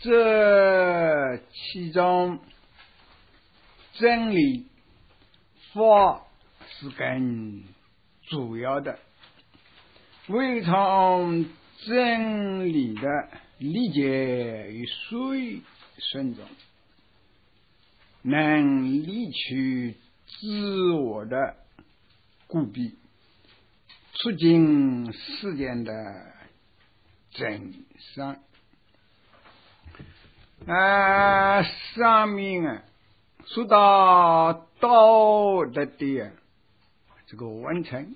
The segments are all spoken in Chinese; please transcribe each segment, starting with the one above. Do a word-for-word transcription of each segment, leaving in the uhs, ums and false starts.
这其中真理法是更主要的，为从真理的理解与随顺中，能理去自我的固闭，促进世间的真善。啊，上面啊说到道德的这个完成，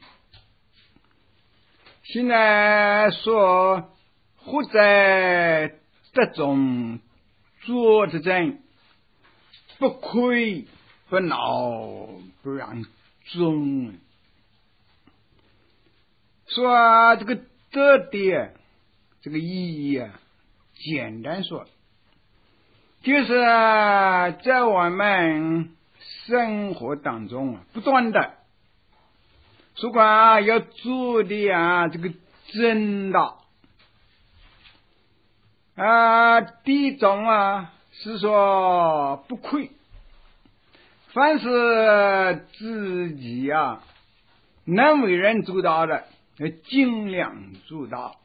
现在说或在这种做的真，不亏不恼不让众，说这个德的这个意义啊，简单说就是在我们生活当中啊，不断的如果要做的啊这个真道啊，第一种啊是说不亏，凡是自己啊能为人做到的要尽量做到。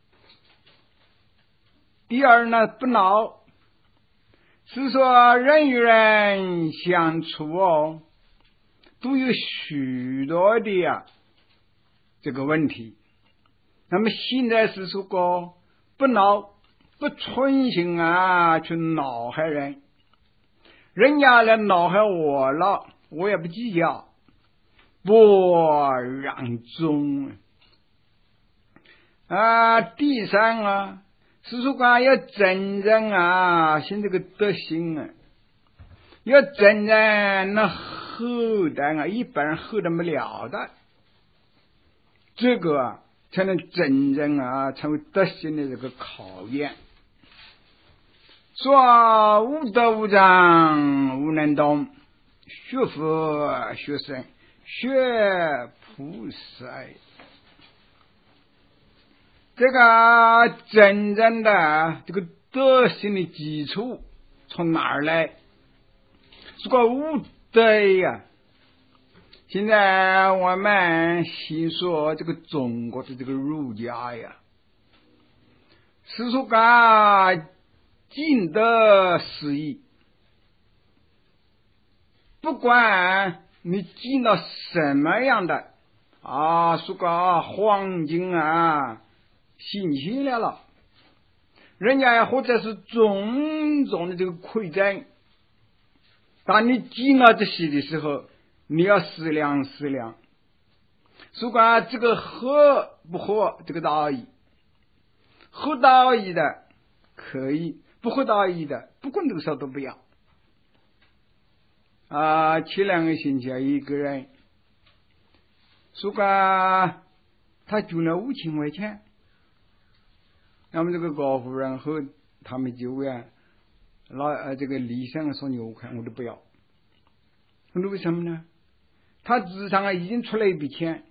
第二呢，不恼，是说人与人相处哦，都有许多的呀、啊、这个问题。那么现在是说过不恼，不存心啊去恼害人，人家来恼害我了，我也不计较，不让众啊。第三啊，是说啊要真正啊现这个德行啊，要真正那厚的啊，一般人厚的没了的，这个啊才能真正啊成为德行的这个考验。说无德无障无能动，学佛学僧学菩萨，这个真正的这个德行的基础从哪儿来？这个无德呀，现在我们先说这个中国的这个儒家呀，是说个尽德事义，不管你尽到什么样的啊，说个黄金啊新起来了，人家或者是种种的这个馈赠，当你尽了这些的时候，你要思量思量，说个这个合不合这个道义，合道义的可以，不合道义的不管多少都不要。啊，前两个星期啊，一个人说个他捐了五千块钱，那么这个高夫人和他们就问老呃这个李生说牛看我都不要，那为什么呢？他职场啊已经出了一笔钱，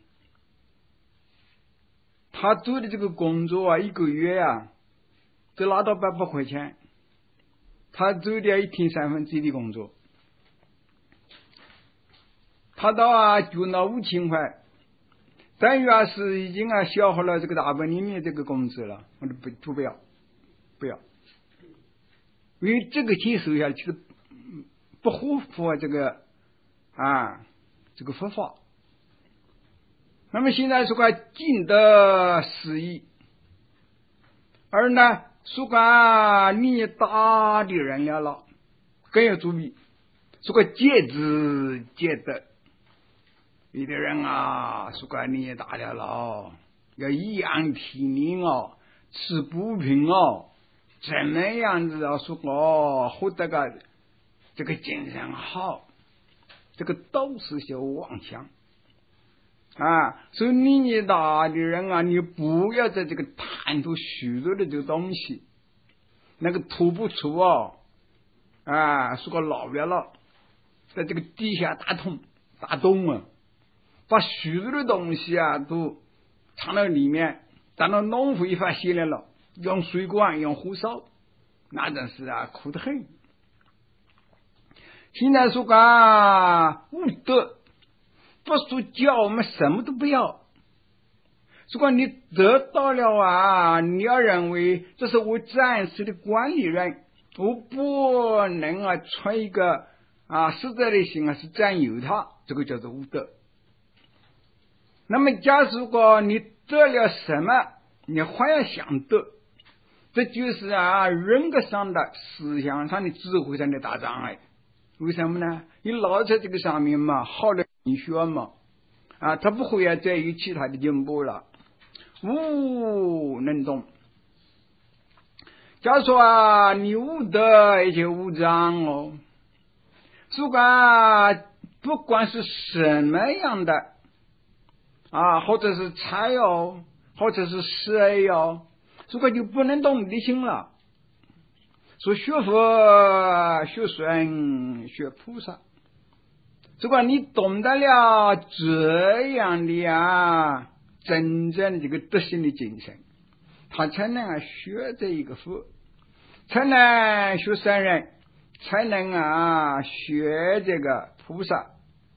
他做的这个工作啊一个月啊只拿到八百块钱，他做的一天三分之一的工作，他到啊捐了五千块，等于啊是已经啊消耗了这个大本里面这个工资了，我都不不不要不要，因为这个钱收下去不合乎这个啊这个佛法。那么现在说个尽德事义，而呢说个年纪大的人了了更要注意，说个戒之戒德。有的人啊说个年纪大了了要颐养天年哦，吃补品哦，怎么样子啊说哦获得个这个精神好，这个都是些妄想啊。所以年纪大的人啊，你不要在这个贪图许多的这个东西，那个吐不出哦啊，说个老了了在这个地下打通打洞啊，把许多的东西啊都藏到里面，等到农夫一发现来了，用水管用火烧那真是啊苦得很。现在说个无德，不是叫我们什么都不要。如果你得到了啊，你要认为这是我暂时的管理人，我不能啊存一个啊实在的心啊是占有它，这个叫做无德。那么假如果你得了什么，你还要想得，这就是啊人格上的思想上的智慧上的大障碍。为什么呢？你老在这个上面嘛，好的你学嘛，啊，他不会啊再有其他的进步了，无能动。假如说啊，你无德而且无障哦，如果啊不管是什么样的啊，或者是财哦，或者是色哟，如果就不能动你的心了。说学佛、学僧、学菩萨，如果你懂得了这样的啊，真正的这个德行的精神，他才能啊学这一个佛，才能学僧人，才能啊学这个菩萨。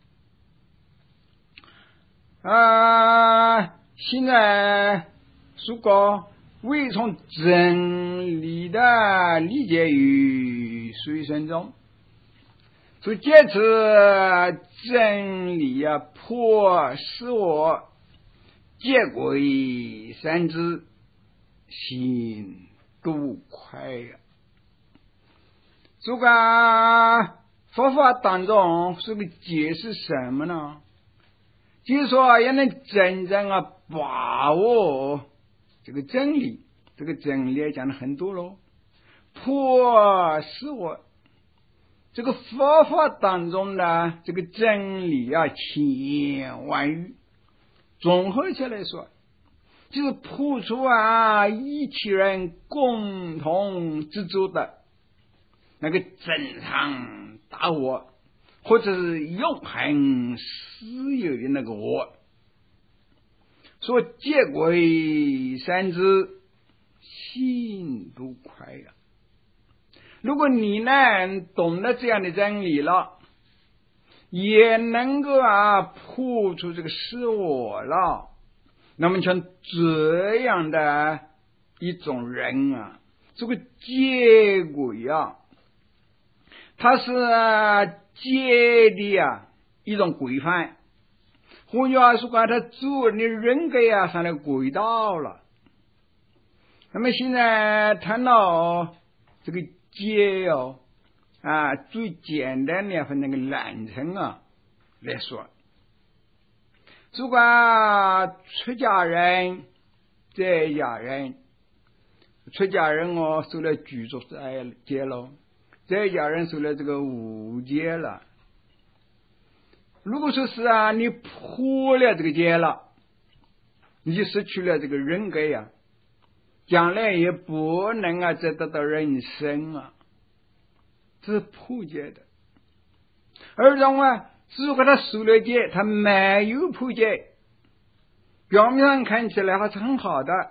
啊，现在如果未从真理的理解与随身中，所以借此真理啊破使我结鬼三知，心都快呀。这个佛法当中是个解释什么呢？就是说也能真正啊把握这个真理，这个真理讲的很多咯，破使我这个佛法当中的这个真理啊千万语，综合起来说，就是破除啊一切人共同执着的那个真常大我，或者是永恒私有的那个我。说结鬼三知，心都快呀。如果你呢懂得这样的真理了，也能够啊破除这个使我了，那么像这样的一种人啊，这个结鬼啊，它是结的啊一种规范。换句话说，他做人的人格呀上了轨道了。那么现在谈到这个戒哦啊，最简单的分那个懒成啊来说，如果出家人、在家人，出家人哦受了具足戒了，在家人受了这个无戒了。如果说是啊，你破了这个戒了，你就失去了这个人格呀，将来也不能啊再得到人生啊，这是破戒的。而种啊，如果他受了戒，他没有破戒，表面上看起来还是很好的，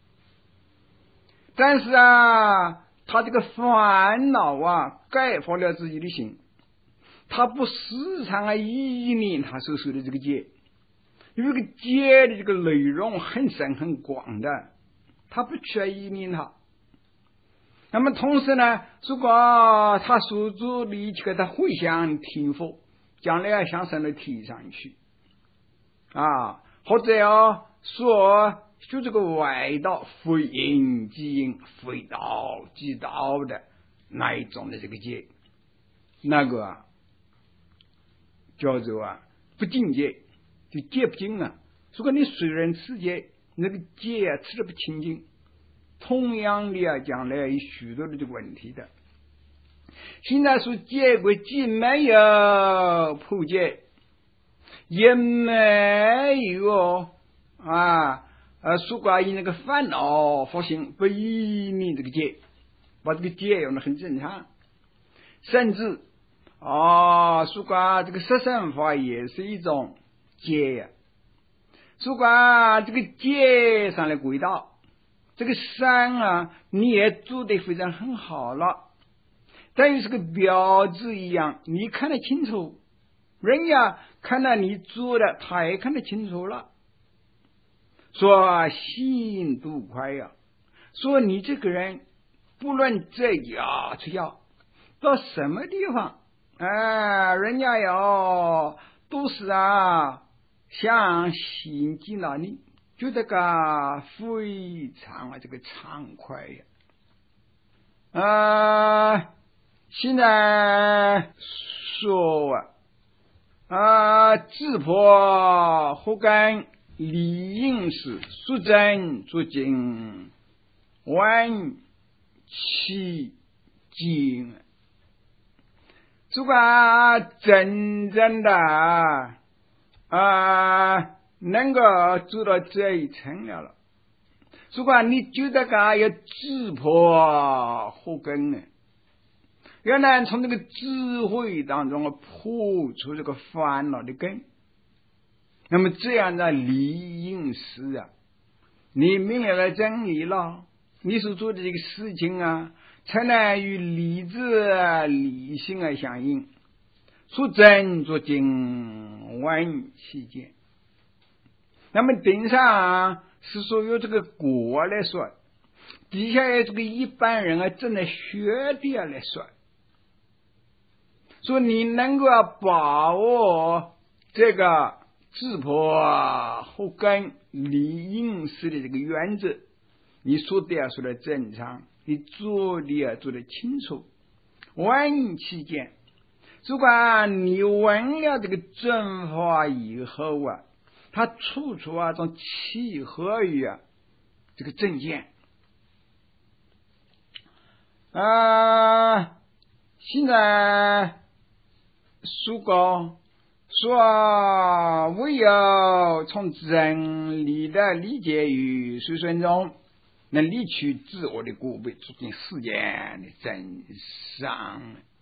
但是啊，他这个烦恼啊盖过了自己的心。他不时常啊依念他所受的这个戒，因为这个戒的这个内容很深很广的，他不去依念它。那么同时呢，如果他所做的一切他回向听佛，将来要向上的提上去啊，或者要说就这个外道非因即因非道即道的那一种的这个戒，那个啊叫做啊不净戒，就戒不净啊。如果你虽然持戒，那个戒啊持的不清净，同样的啊将来有许多的这个问题的。现在说戒规既没有破戒，也没有啊呃说关于那个烦恼发心不依你这个戒，把这个戒用的很正常，甚至哦，说过这个摄生法也是一种戒呀。说过这个戒上的轨道， 这个山啊，你也做得非常很好了，等于是个标志一样，你看得清楚，人家看到你做的，他也看得清楚了。说心都快呀，说你这个人不论在家出家到什么地方，哎，人家哟都是啊相信进了你，觉得个非常啊这个畅快呀。啊，现在说啊啊，智婆后根理应是素真作经万其经，如果真正的啊能够做到这一层了了，如果你觉得个要智破后根呢，原来从这个智慧当中破除这个烦恼的根，那么这样的理应是啊，你明了了真理了，你所做的这个事情啊，才能与理智理性啊相应，说真作经万其见。那么顶上啊是说有这个果来说，底下有这个一般人啊正在学的来说，说你能够把握这个智破后根理应时的这个原则，你说的啊说的正常，你做的啊做的清楚，万其见。如果你闻了这个正法以后啊，它处处啊种契合于啊这个正见啊。现在书高说唯有从真理的理解与随顺中，能理取自我的过背，促进世间的真相。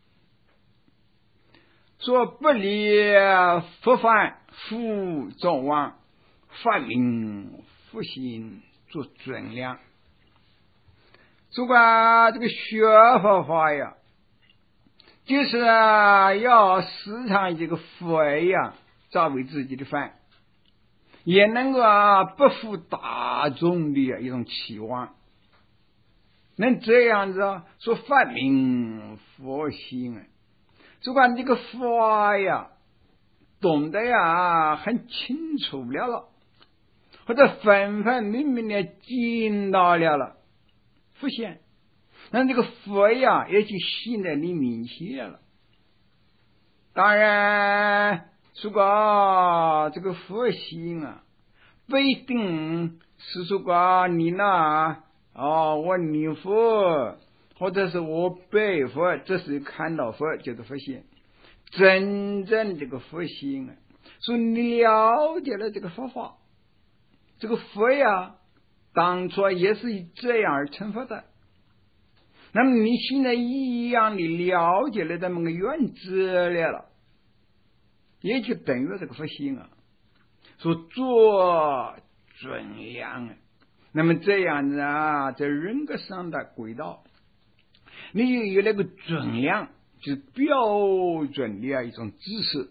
说不离复犯复众望，发明复心做准量。如果这个学佛法呀，就是啊要时常这个佛呀作为自己的饭，也能够啊不负大众的一种期望，能这样子啊说发明佛心啊。如果你这个法呀懂得呀很清楚了了，或者分分明明的见到了了浮现，那这个佛呀也就现在你面前了。当然如果这个佛心啊不一定是说过你那哦我念佛或者是我拜佛，这是看到佛就是佛心。真正这个佛心啊，说你了解了这个佛法，这个佛呀当初也是这样而成佛的，那么你现在一样的了解了这么个原则来了，也就等于这个佛心啊说做准量啊。那么这样子啊，在人格上的轨道，你有有那个准量，就是标准的一种知识。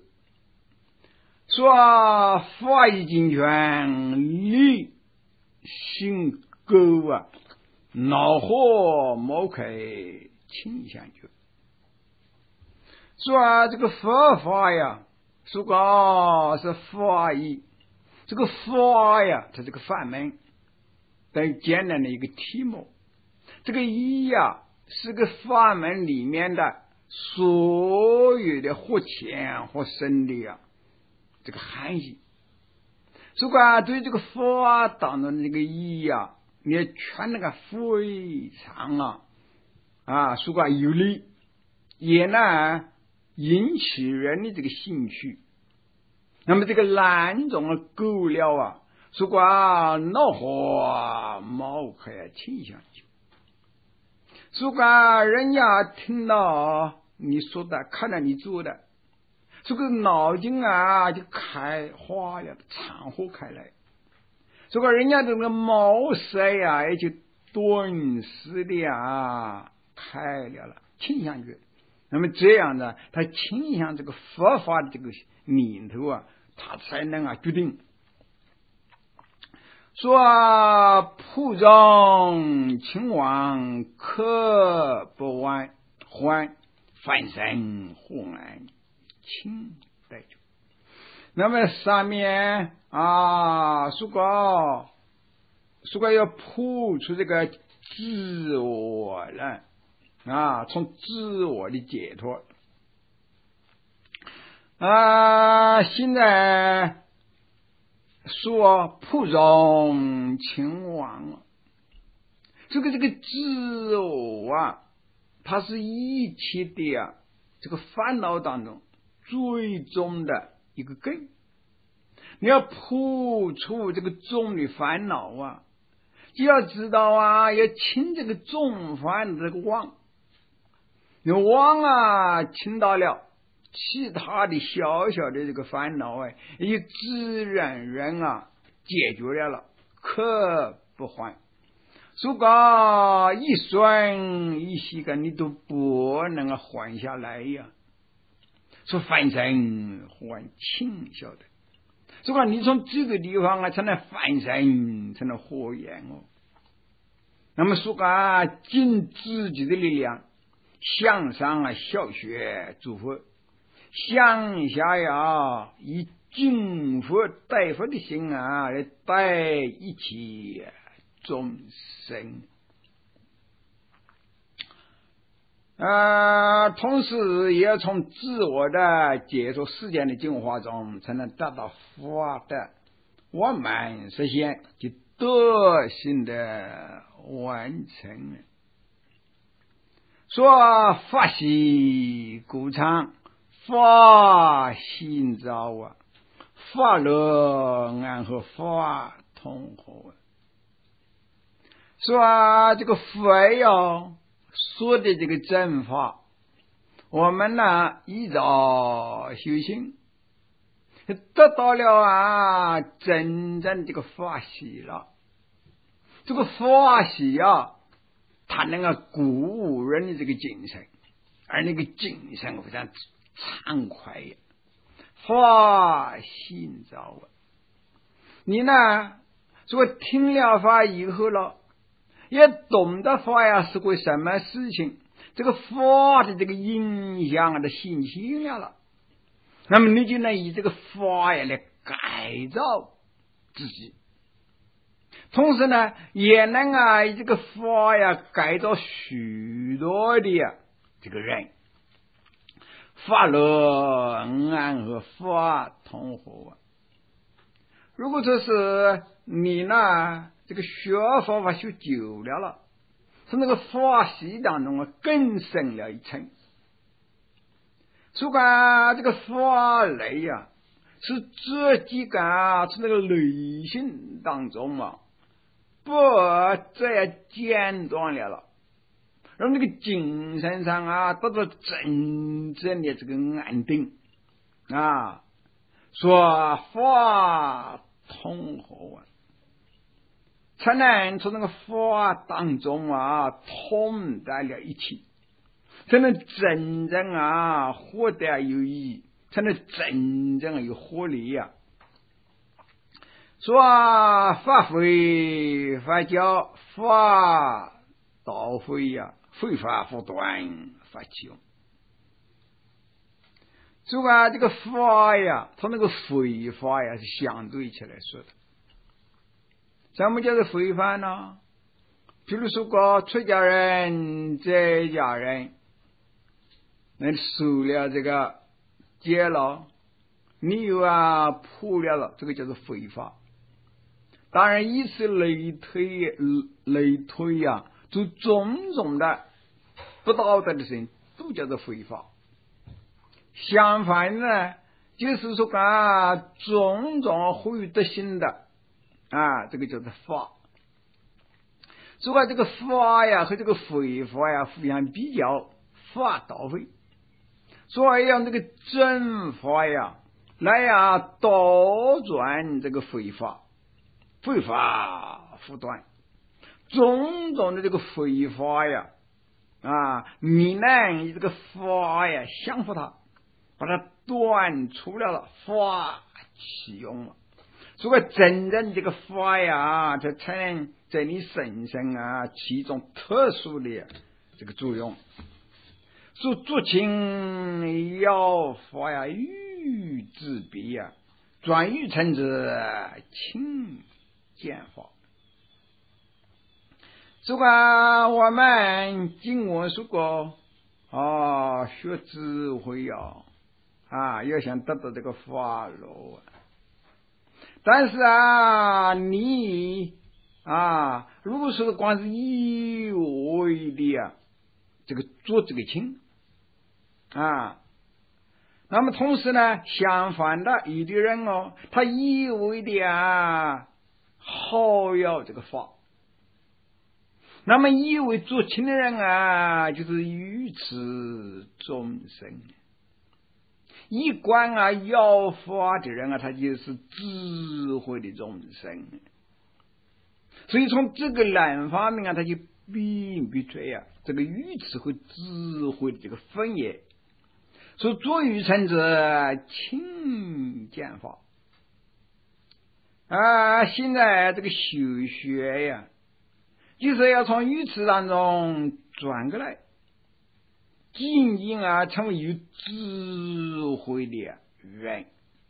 说法义精全，理性够啊，脑壳莫开倾向就。说这个佛法呀，说个是法义，这个法呀，它这个法门，等于简单的一个题目。这个义呀，是个法门里面的所有的或浅或深的呀这个含义。如果对这个法当中的这个义呀，你全那个非常啊啊，如果有利，也能引起人的这个兴趣。那么这个两种的够了啊，如果恼火冒开倾向去，如果人家听到你说的，看到你做的，这个脑筋啊就开花了，敞豁开来。如果人家这个茅塞呀也就顿时的啊开了了，倾向去。那么这样呢，他倾向这个佛法的这个念头啊，他才能啊决定说啊，普中亲王可不完还翻身护安请待就。那么上面啊如果如果要普出这个自我了啊，从自我的解脱啊，现在说普中亲王，这个这个自我啊，它是一切的啊这个烦恼当中最终的一个根。你要破除这个重的烦恼啊，就要知道啊，要清这个重烦这个妄。你妄啊清到了，其他的小小的这个烦恼啊，也自然人啊解决了了，可不还。如果一瞬一息个你都不能够还下来呀，说翻身还清晓得。如果你从这个地方啊才能翻身，才能活眼哦。那么说啊，尽自己的力量向上啊小学诸佛，向下呀以敬佛待佛的心啊来待一切众生啊，同时也要从自我的解脱世间的净化中才能达到法的完满实现及德性的完成。说法喜故常，法心照啊，法乐安和法同和。说啊，这个佛要说的这个正法，我们呢依照修行得到了啊真正这个法喜了。这个法喜啊，它能够鼓舞人的这个精神，而那个精神非常畅快呀，法心照啊。你呢如果听了法以后了，也懂得法呀是个什么事情，这个法的这个影响啊的信息了了，那么你就能以这个法呀来改造自己，同时呢也能啊以这个法呀改造许多的呀这个人。法乐安和法同和啊。如果说是你呢这个学佛法学久了了，从那个法喜当中啊更深了一层。如果这个法类呀、啊、是自己个从那个内心当中啊不再间断了了，让这个精神上啊得到真正的这个安定啊，说法同和啊，才能从那个法当中啊通达了一切，才能真正啊活得有意义，才能真正有活力呀、啊。说法非法教，法道非呀，非法不断法起用。这个这个法呀，它那个非法呀是相对起来说的。什么叫做非法呢？比如说个出家人、在家人，那受了这个戒了，你又啊破了了，这个叫做非法。当然，以此类推类推呀、啊，就种种的不道德的事情都叫做非法。相反呢，就是说啊，种种会得心的啊，这个叫做法。如果这个法呀和这个非法呀互相比较，法倒非，所以让这个正法呀来呀倒转这个非法。非法不断， 种种的这个非法呀，啊，你能以这个法呀降服它，把它断除了了，法启用了。所以真正这个法呀，这才能在你身上啊起一种特殊的这个作用。说足清要法呀，欲自必呀，转欲成之，清见法。如果我们经过说过啊，学智慧呀，啊，要想得到这个法乐，但是啊，你啊，如果说光是一味的啊，这个做这个清啊，那么同时呢，相反的，有的人哦，他一味的啊，好要这个法。那么以为做清的人啊，就是愚痴众生。一观啊要法的人啊，他就是智慧的众生。所以从这个两方面啊，他就并不出啊，这个愚痴和智慧的这个分野。所以作愚成者清见法啊，现在这个修学呀，就是要从愚痴当中转过来，仅仅啊成为有智慧的人。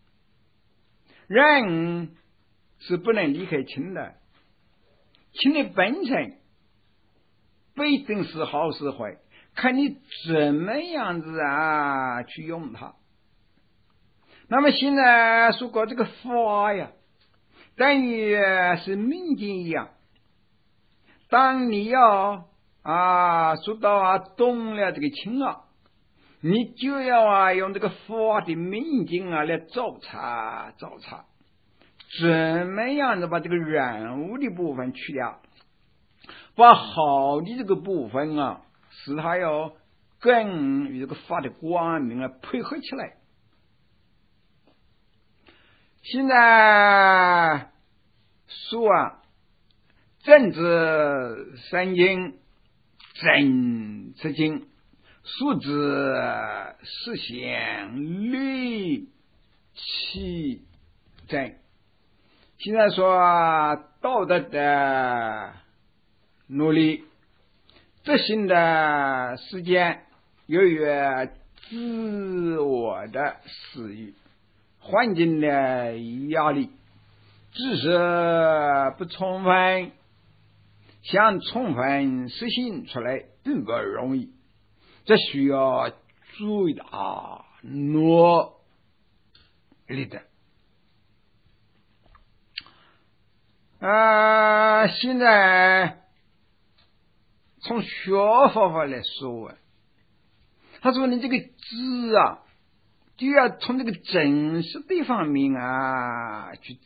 人是不能离开清的，清的本身不一定是好是坏，看你怎么样子啊去用它。那么现在说过这个法呀，等于是命经一样。当你要啊说到啊懂了这个清啊，你就要啊用这个法的命经啊来找茬找茬，怎么样子把这个染污的部分去掉，把好的这个部分啊使它要跟与这个法的光明啊配合起来。现在说啊正知三经正知经，数知实现律气正。现在说道德的努力，执行的时间，由于自我的私欲，环境的压力，知识不充分，想充分实行出来并不容易，这需要最大努力的。啊，现在从学法法来说啊，他说你这个知啊，就要从这个真实的方面啊去知。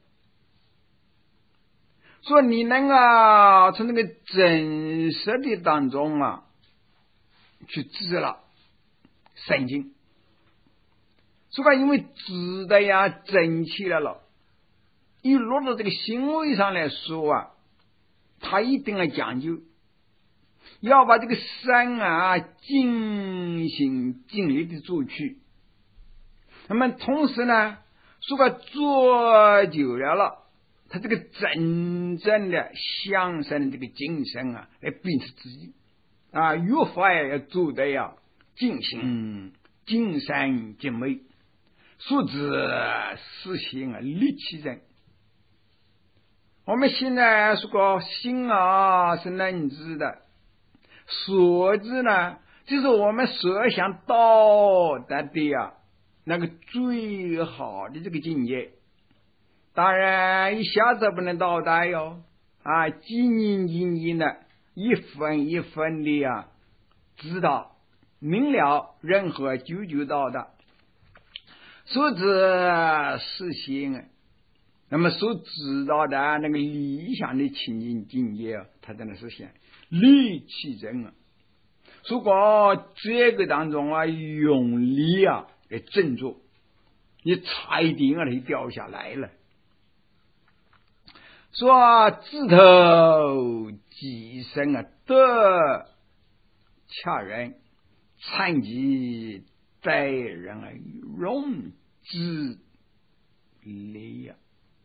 说你能啊从那个真实的当中啊去知了圣经，说吧，因为知的呀真起来了，一落到这个行为上来说啊，他一定要讲究，要把这个善啊尽心尽力的做去。那么同时呢，说吧做久了了，他这个真正的向上的这个精神啊来秉持自己啊，越法呀要做的呀尽心尽善尽美，素质实行啊力气人。我们现在说过心啊是能知的，所知呢就是我们所想到达的呀那个最好的这个境界。当然一下子不能到达哟，啊，几年几年的一分一分的呀知道明了，任何久久到达所知实行，那么所知道的那个理想的清净境界啊，它才能实现力气人啊。如果这个当中啊用力啊来振作，你差一点啊就掉下来了。 说自投己身啊，得恰人，参己待人啊，容之理呀。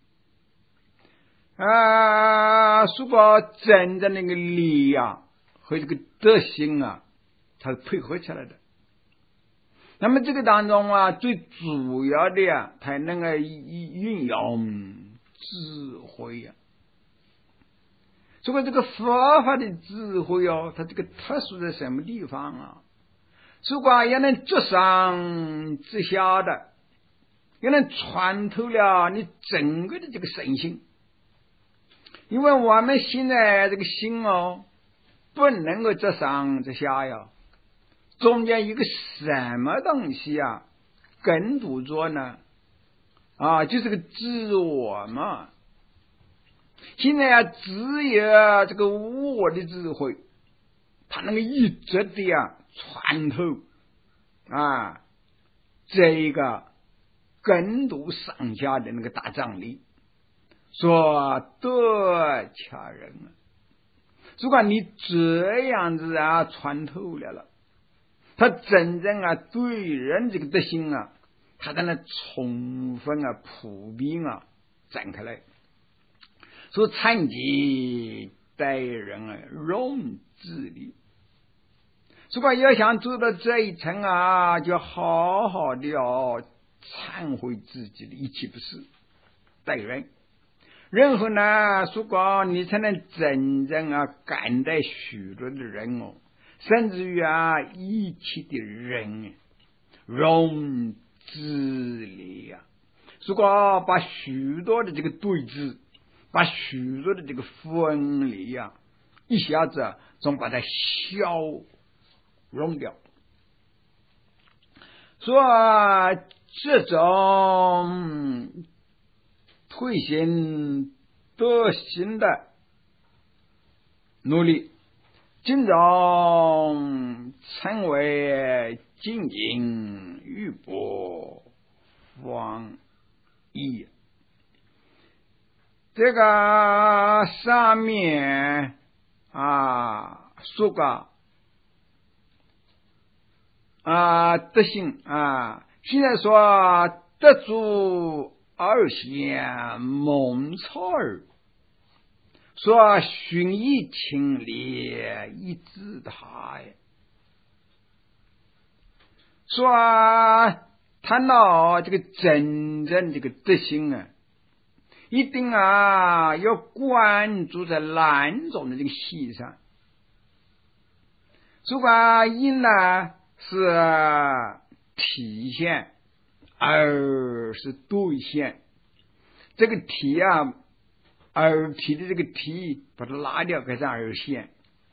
啊，如果真正那个理呀和这个德行啊，它是配合起来的。那么这个当中啊，最主要的呀、啊，它能够运用智慧呀、啊。这个这个佛法的智慧哦，它这个特殊在什么地方啊？如果也能知上知下的，也能穿透了你整个的这个身心。因为我们现在这个心哦，不能够知上知下呀，中间一个什么东西啊，跟读着呢？啊，就是个自我嘛。现在啊，只有这个我的智慧，它能够一直的啊穿透啊这个跟读上下的那个大张力。说得恰人啊，如果你这样子啊穿透了了，他真正啊对人这个德行啊，他在那充分啊普遍啊展开来，说参己待人啊容智理。如果要想做到这一层啊，就好好的要忏悔自己的一切不是待人。然后呢，如果你才能真正啊感待许多的人哦，甚至于啊一切的人容智理啊。如果把许多的这个对峙，把许多的这个分离啊，一下子总把它消融掉。说这种推行德行的努力，今朝成为精进玉帛方义。这个上面啊说过啊德行啊，现在说得主二贤蒙草儿，说寻一清理一自他呀，说谈到这个真正这个德行啊，一定啊要关注在两种的这个细上。如果一呢是体现，二是兑现，这个体啊，耳体的这个体把它拉掉，改成耳线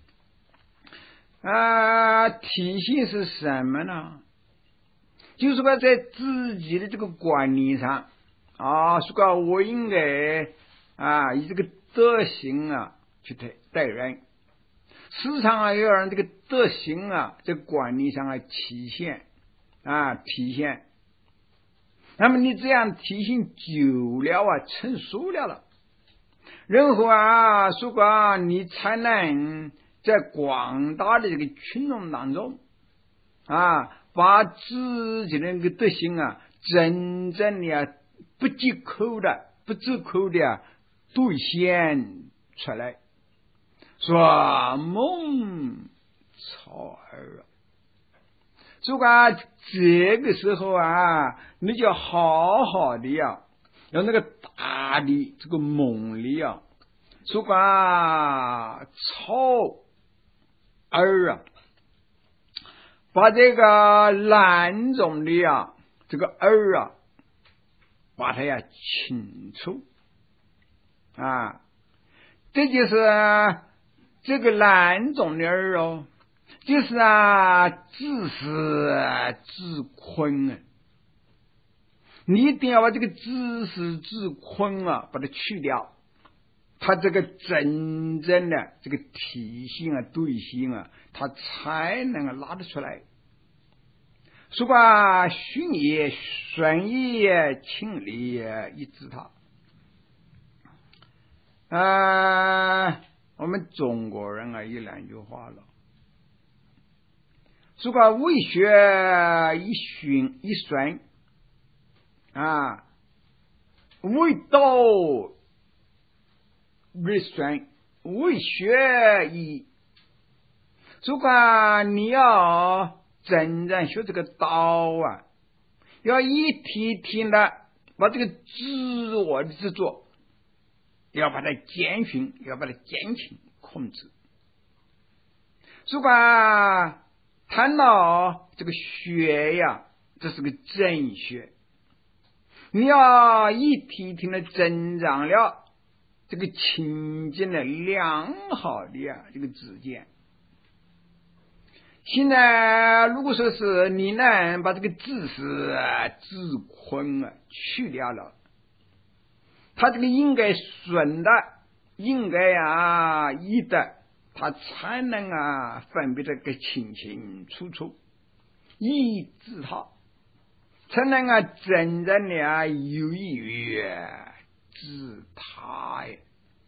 啊。体现是什么呢？就是说在自己的这个观念上啊，说我应该啊以这个德行啊去待待人，时常啊要让这个德行啊在观念上啊体现啊体现。那么你这样体现久了啊，成熟了了，然后啊，如果你才能在广大的这个群众当中啊，把自己的那个德行啊，真正的啊不借口的、不折扣的啊兑现出来，说蒙草儿啊。如果这个时候啊，你就好好的呀，用那个大的这个猛力啊，如果草儿啊，把这个蓝种的啊，这个儿啊，把它呀清除啊，这就是这个蓝种的儿哦。就是啊，自私自坤啊！你一定要把这个自私自坤啊，把它去掉，它这个真正的这个体性啊、对性啊，它才能够拉得出来。说吧，训也、顺也、清理也，一致它啊，我们中国人啊，有两句话了，说个为学一循一顺啊，为道为顺，为学一。如果你要真正学这个道啊，要一天天的把这个自我的执着，要把它减轻，要把它减轻控制。如果谈到这个学呀，这是个正学，你要一天天的增长了这个清净的良好的呀这个知见。现在如果说是你能把这个知识啊、自困啊去掉了，他这个应该顺的，应该啊义的，他才能啊分别这个清清楚楚，一知他，才能啊真正的啊有益于知他呀。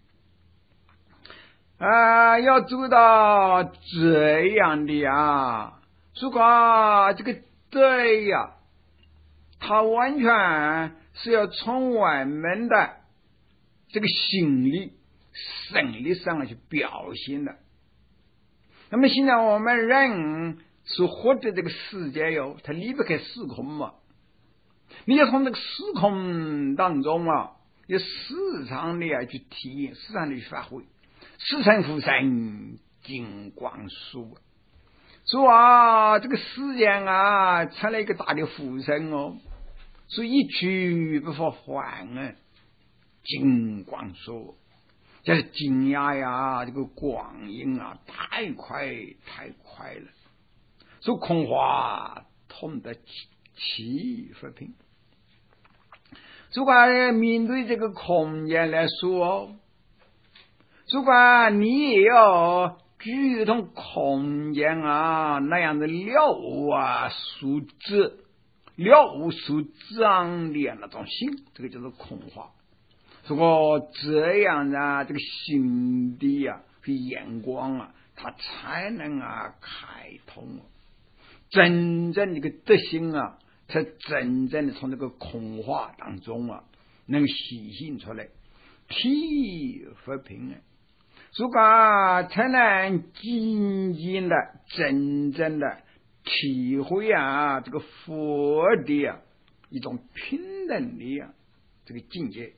啊，要做到这样的啊，如果这个对呀，它完全是要从我们的这个心理、生理上去表现的。那么现在我们人所活的这个世界哟，它离不开时空嘛，你要从这个时空当中啊，要时常的啊去体验，时常的去发挥。时辰浮生金光速，说啊，这个时间啊，成了一个大的浮生哦，所以一去不复还啊，金光速，这是惊讶呀，这个光阴啊，太快太快了，说空话通得起不平。如果面对这个空间来说，如果你也要如同空间啊那样的了无啊所知，了无所长的那种心，这个叫做空话。如果这样啊，这个心地啊和眼光啊，它才能啊开通，真正这个德行啊，才真正的从这个空话当中啊能显现出来，体和平啊。如果才能真正的真正的体会啊这个佛的啊一种平等的啊这个境界。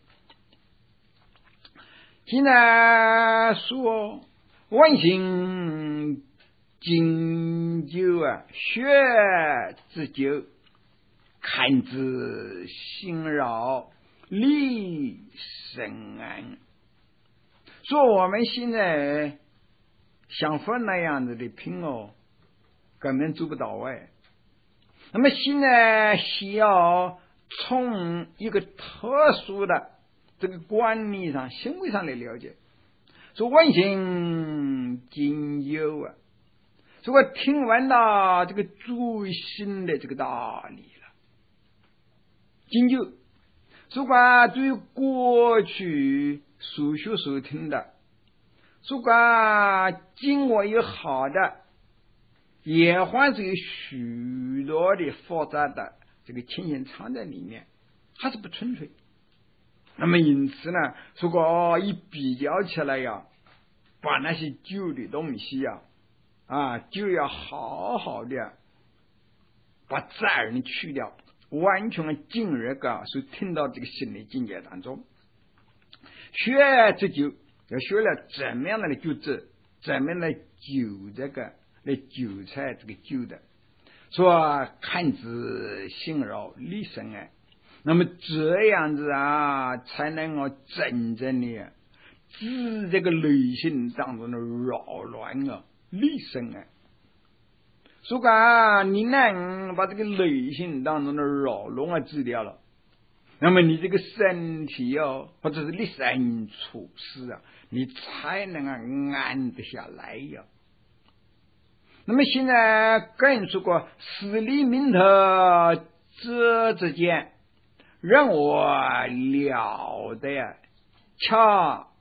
现在说万行经久啊，学之久，看之心扰，理生安。说我们现在想佛那样子的拼哦，根本做不到哎。那么现在需要从一个特殊的这个观念上、行为上来了解。说万行经久啊，如果听完了这个最新的这个道理了，经久，如果对于过去所学所听的，如果经过有好的，也还是有许多的复杂的这个情形藏在里面，还是不纯粹。那么因此呢，如果一比较起来呀，把那些旧的东西呀，啊，就要好好的把杂人去掉，完全进入个所听到这个新的境界当中。学这就要学了怎么样的来救治，怎么样来救这个来纠缠这个旧的，说看之心扰，理生安。那么这样子啊，才能够真正的治这个内心当中的扰乱啊，理生安。如果你能把这个内心当中的扰乱啊治掉了，那么你这个身体哦，或者是你身处事啊，你才能啊安得下来呀。那么现在更说过死里明头这之间，让我了得呀，恰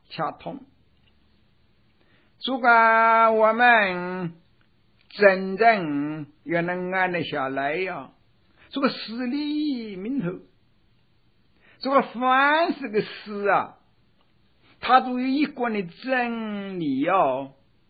恰通。如果我们真正要能安得下来呀，这个事理名头，这个凡是个事啊，它都有一贯的真理哦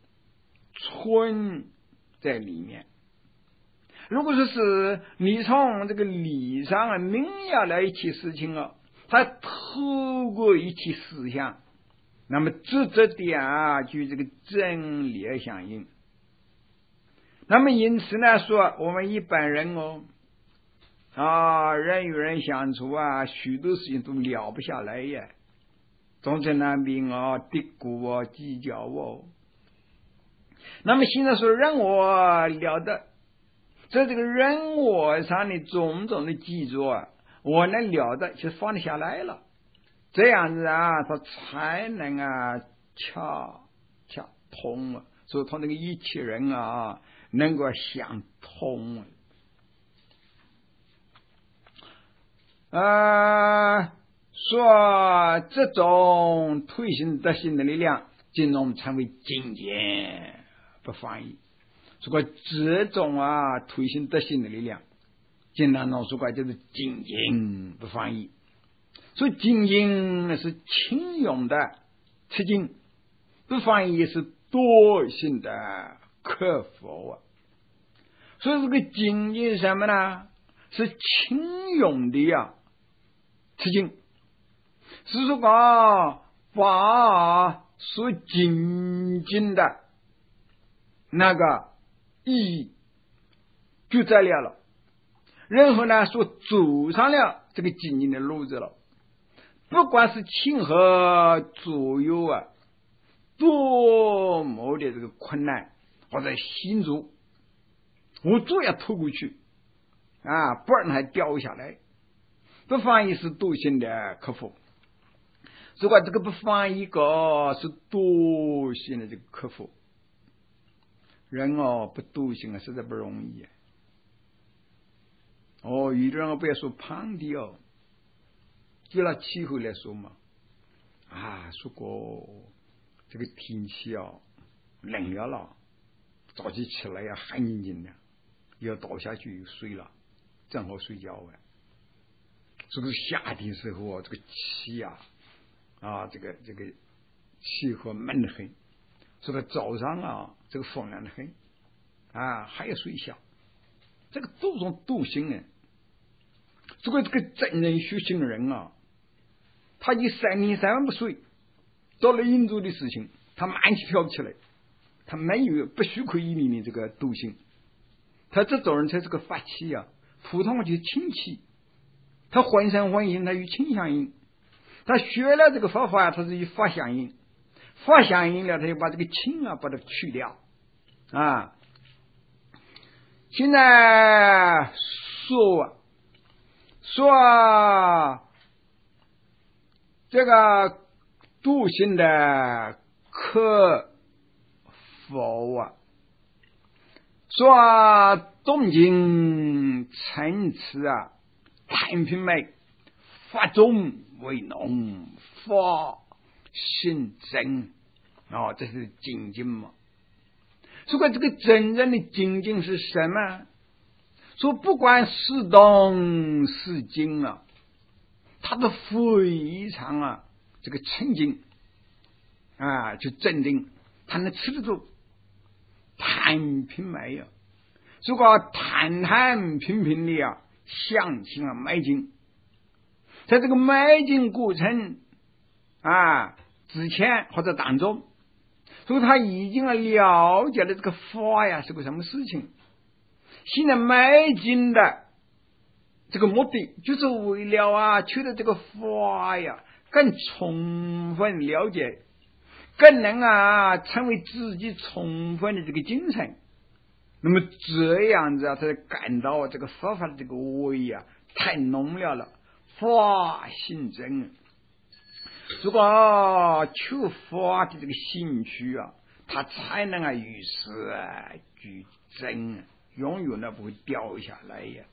存在里面。如果说是你从这个理上啊明了了一些事情啊，它透过一些思想，那么直直的啊就这个真理而相应。那么因此呢说，我们一般人哦啊人与人相处啊，许多事情都聊不下来呀，总在那边啊嘀咕啊计较哦。那么现在说人我聊的在这个人我上的种种的记住啊，我能聊的就放得下来了，这样子啊他才能啊恰恰通了，所以他那个一切人啊能够相通啊。说这种推行德行的力量进入成为精简不翻译，如果这种啊推行德行的力量简单来说就是精进不翻译。所以精进是轻用的吃进，不翻译是多性的克服啊。所以这个精进是什么呢？是轻用的呀吃进，是说把所精进的那个意义就在了了，然后呢说走上了这个精进的路子了。不管是情和左右啊，多么的这个困难或者心足，我都要拖过去啊，不然还掉下来。不翻译是多性的克服，如果这个不翻译个是多性的这个克服，人哦不多性啊实在不容易哦。有的人不要说胖的哦，就拿气候来说嘛，啊，说过这个天气啊冷了了，早起起来呀寒津津的，要倒下去睡了，正好睡觉啊。这个夏天时候啊，这个气啊啊，这个这个气候闷得很，这个早上啊，这个风凉得很啊，还要睡下，这个都种惰性呢。这个这个真人修行的人啊，他一三年三晚不睡，到了印度的事情，他满气跳不起来，他没有不许可以你的这个惰性，他这种人才是个发气啊，普通就是清气。他浑身浑身他与清相应，他学了这个方法他是与法相应，法相应了他就把这个清啊把它去掉啊。现在说说这个度性的克服啊，说动静层次啊，太平美，法中为浓，法性真哦，这是精进嘛。如果这个真正的精进是什么？说不管是动是静啊，它都非常啊这个沉静啊，就镇定，它能吃得住，坦平没有。如果坦坦平平的啊向前啊迈进，在这个迈进过程啊之前或者当中，所以他已经了解了这个法呀是个什么事情。现在迈进的这个目的就是为了啊取得这个法呀更充分了解，更能啊成为自己充分的这个精神。那么这样子啊才感到这个佛法的这个味啊太浓了了，法性真。如果求法的这个兴趣啊，他才能啊与时啊俱增，永远都不会掉下来呀。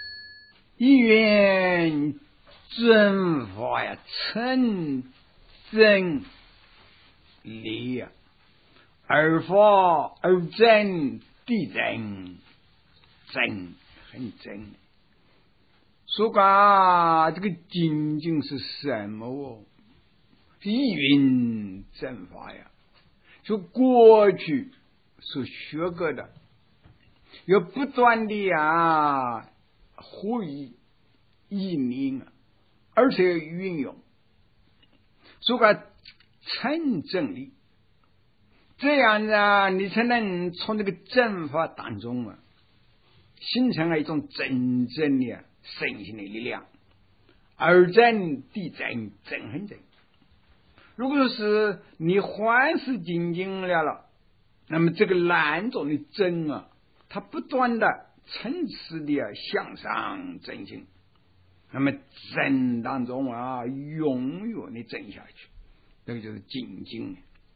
一愿真法呀，成真理呀，而法而真的真，真很真。说个这个仅仅是什么哦？意蕴正法呀，就过去所学过的，要不断的啊会意意念啊，而且运用，说个成正理，这样啊，你才能从这个正法当中啊，形成了一种真正的神性的力量，而真的真真很真。如果说是你幻视精进了了，那么这个难中的真啊，它不断的层次的向上增进，那么真当中啊，永远的真下去，这个就是精进。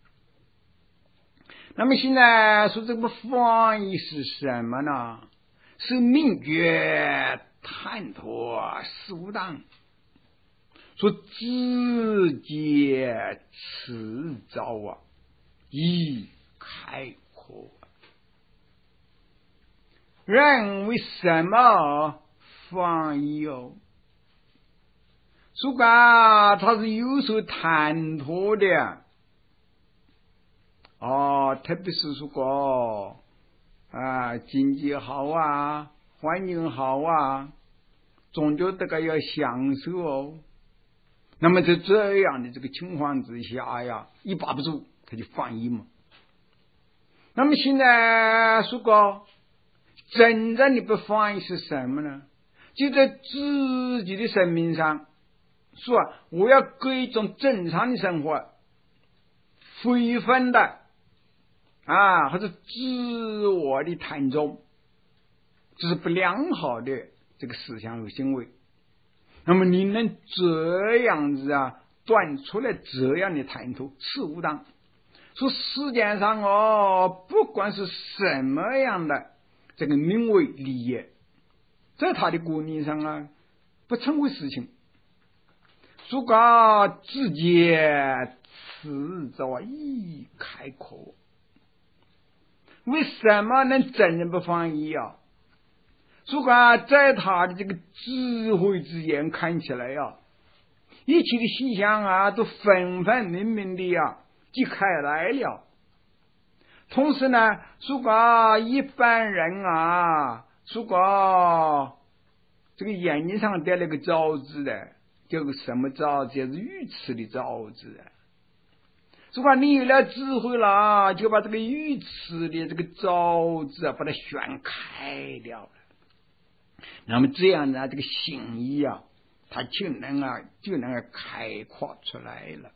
那么现在说这个法义是什么呢？是明觉探脱四当，说自觉持照啊，以开阔。人为什么法义哦？说个他是有所探脱的哦，特别是说个啊，经济好啊，环境好啊，总觉得个要享受哦。那么在这样的这个情况之下呀，一把不住，他就放逸嘛。那么现在说过，真正的不放逸是什么呢？就在自己的生命上，说我要过一种正常的生活，非分的啊，或者自我的贪重，这是不良好的这个思想和行为。那么你能这样子啊，断出来这样的贪图，是无当。说世界上哦，不管是什么样的这个名为利益，在他的观念上啊，不成为事情。说个自觉持照啊，意开阔。为什么能真正不放逸啊？说个在他的这个智慧之眼看起来啊，一切的现象啊，都分分明明的啊记开来了。同时呢，说个一般人啊，说个这个眼睛上戴了个罩子的，叫个什么罩子？是愚痴的罩子啊。说个你有了智慧了，就把这个愚痴的这个罩子啊，把它旋开掉了。那么这样呢，这个心意啊，它就能啊，就能够开阔出来了。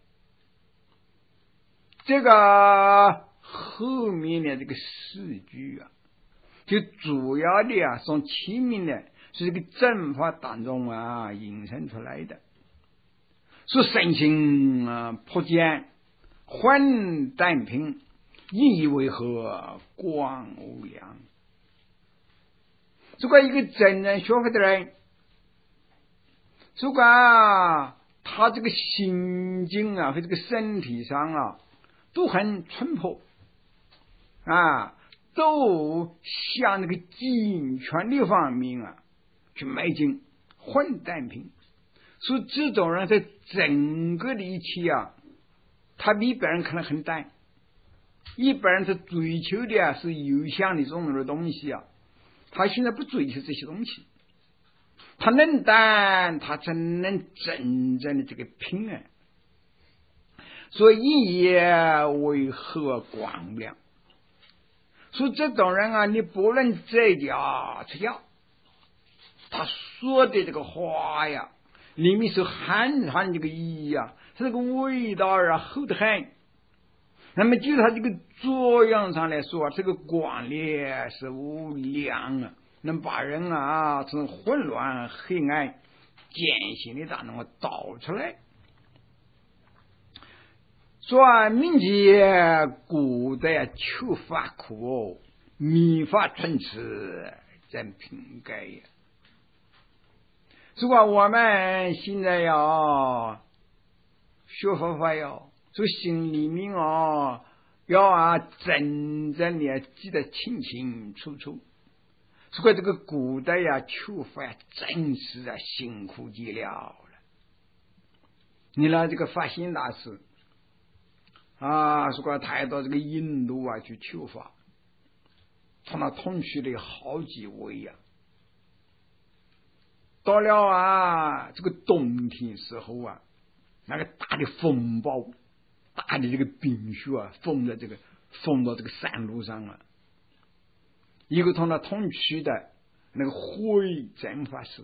这个后面的这个四句啊，就主要的啊，从前面呢是这个正法当中啊引申出来的。说身心啊破见，混淡平，意义为何光无量。如果一个真正学会的人，如果他这个心境啊和这个身体上啊都很淳朴啊，都向那个健全的方面啊去迈进，混淡平。所以这种人在整个的一切啊，他比别人可能很淡。一般人在追求的啊是有相的这种的东西啊，他现在不追求这些东西，他能淡，他才能真正的这个平安。所以也为何光亮？所以这种人啊，你不能这家吃药，他说的这个话呀，里面是含含这个意义啊，是这个味道啊厚得很。那么就它这个作用上来说，这个光烈是无量啊，能把人啊从混乱黑暗艰辛的当中导出来。说民间古代求法苦，秘法纯持真品改呀。如果我们现在要学佛法哟，所以心里面哦，要啊真正的记得清清楚楚。所以这个古代呀，求法呀，真是啊辛苦极了了。你来这个法心大师啊，说他到这个印度啊去求法，他那同去的好几位呀、啊。到了啊，这个冬天时候啊，那个大的风暴，大的这个冰雪啊，封在这个封到这个山路上啊。一个同他同去的那个慧真法师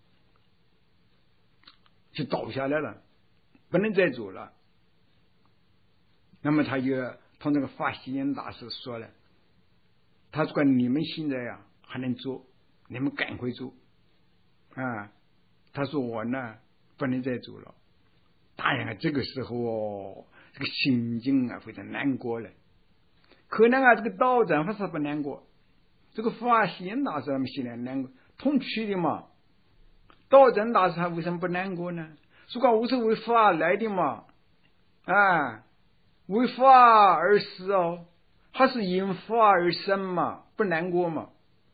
就倒下来了，不能再走了。那么他就同那个法心大师说了，他说你们现在呀、啊、还能做，你们赶快做啊！他说我呢不能再走了。当然这个时候哦，这个心境啊非常难过了。可能啊这个道长法师不难过，这个法心大师他们心里难过，同去的嘛。道真大师他为什么不难过呢？说过我是为法来的嘛，啊，为法而死哦，还是因法而生嘛，不难过嘛。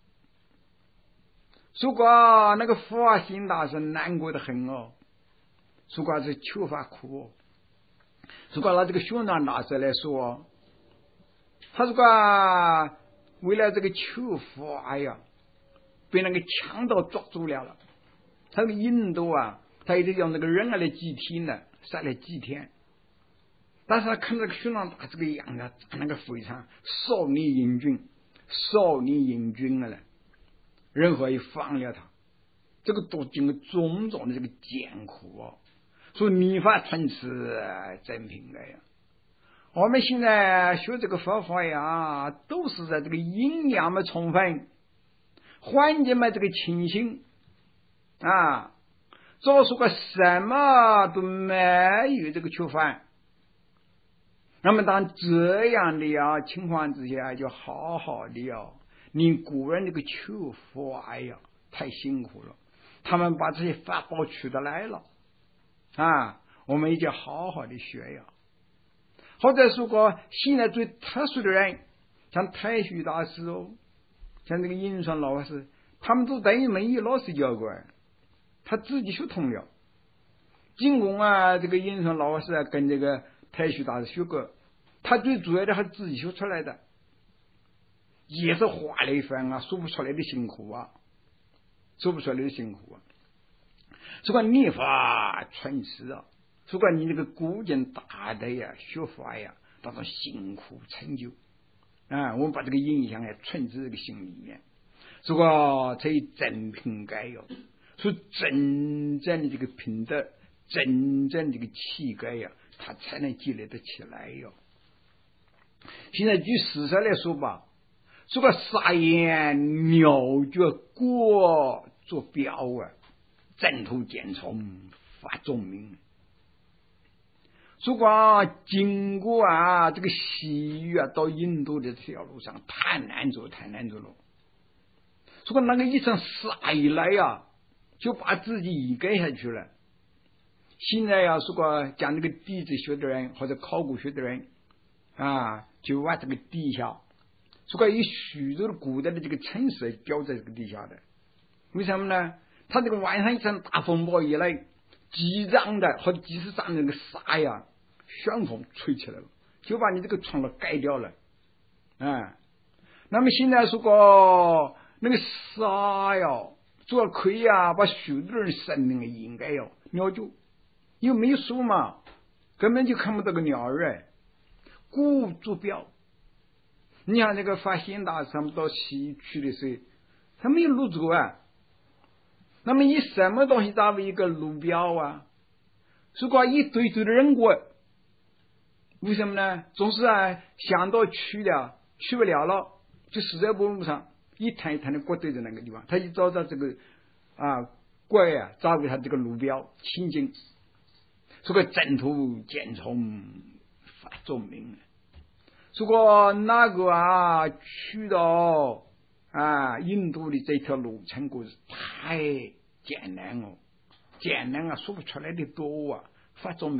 说过那个法心大师难过的很哦，说过是求法苦哦。说过拿这个玄奘大师来说，他说过为了这个求法呀，被那个强盗抓住了了。他那个印度啊，他一直用那个人儿来祭天呢，杀了几天。但是他看到这个玄奘大这个样子，那个非常少年英俊，少年英俊了嘞，任何一放了他，这个都经过种种的这个艰苦哦。所以逆法成持真平安呀。我们现在学这个佛法呀，都是在这个阴阳嘛充分，环境嘛这个清新啊，做出个什么都没有这个缺乏。那么当这样的呀情况之下，就好好的呀，你古人这个求法呀太辛苦了，他们把这些法宝取得来了啊，我们也就好好的学呀。或者说过现在最特殊的人，像太虚大师哦，像这个印顺老师，他们都等于没有老师教过，他自己学通了。尽管啊这个印顺老师啊跟这个太虚大师学过，他最主要的还是自己学出来的，也是花了一番啊说不出来的辛苦啊，说不出来的辛苦啊。这个逆法传世啊，如果你这个古今大的呀学法呀，当中辛苦成就啊，我们把这个印象呀存在这个心里面，如果才真品改哟，说真正的这个品德，真正的这个气概呀，它才能积累得起来哟。现在据事实来说吧，这个撒眼鸟脚过做标啊，征途简从发众名。如果经过啊这个西域啊到印度的这条路上，太难走太难走了。如果那个一场撒一来呀、啊，就把自己移改下去了。现在呀、啊，如果讲这个地质学的人或者考古学的人啊，就挖这个地下，如果有许多的古代的这个城市掉在这个地下的，为什么呢？他这个晚上一场大风暴一来，几丈的或者几十丈的那个沙呀，旋风吹起来了，就把你这个床都盖掉了啊。那么现在如果那个沙呀做可以啊，把许多人生命的应该要鸟就又没树嘛，根本就看不到个鸟儿，孤坐标。你像那个发现大师他们到西去的时候，他没有路走啊。那么以什么东西作为一个路标啊？如果一堆堆的人过，为什么呢？总是啊想到去了去不了了，就死在半路上，一滩一滩的过对着那个地方，他就找到这个啊怪啊作为他这个路标清净，这个征途简从发众名。如果那个啊去到啊印度的这条路程故事太艰难哦，艰难啊说不出来的多啊，发众名。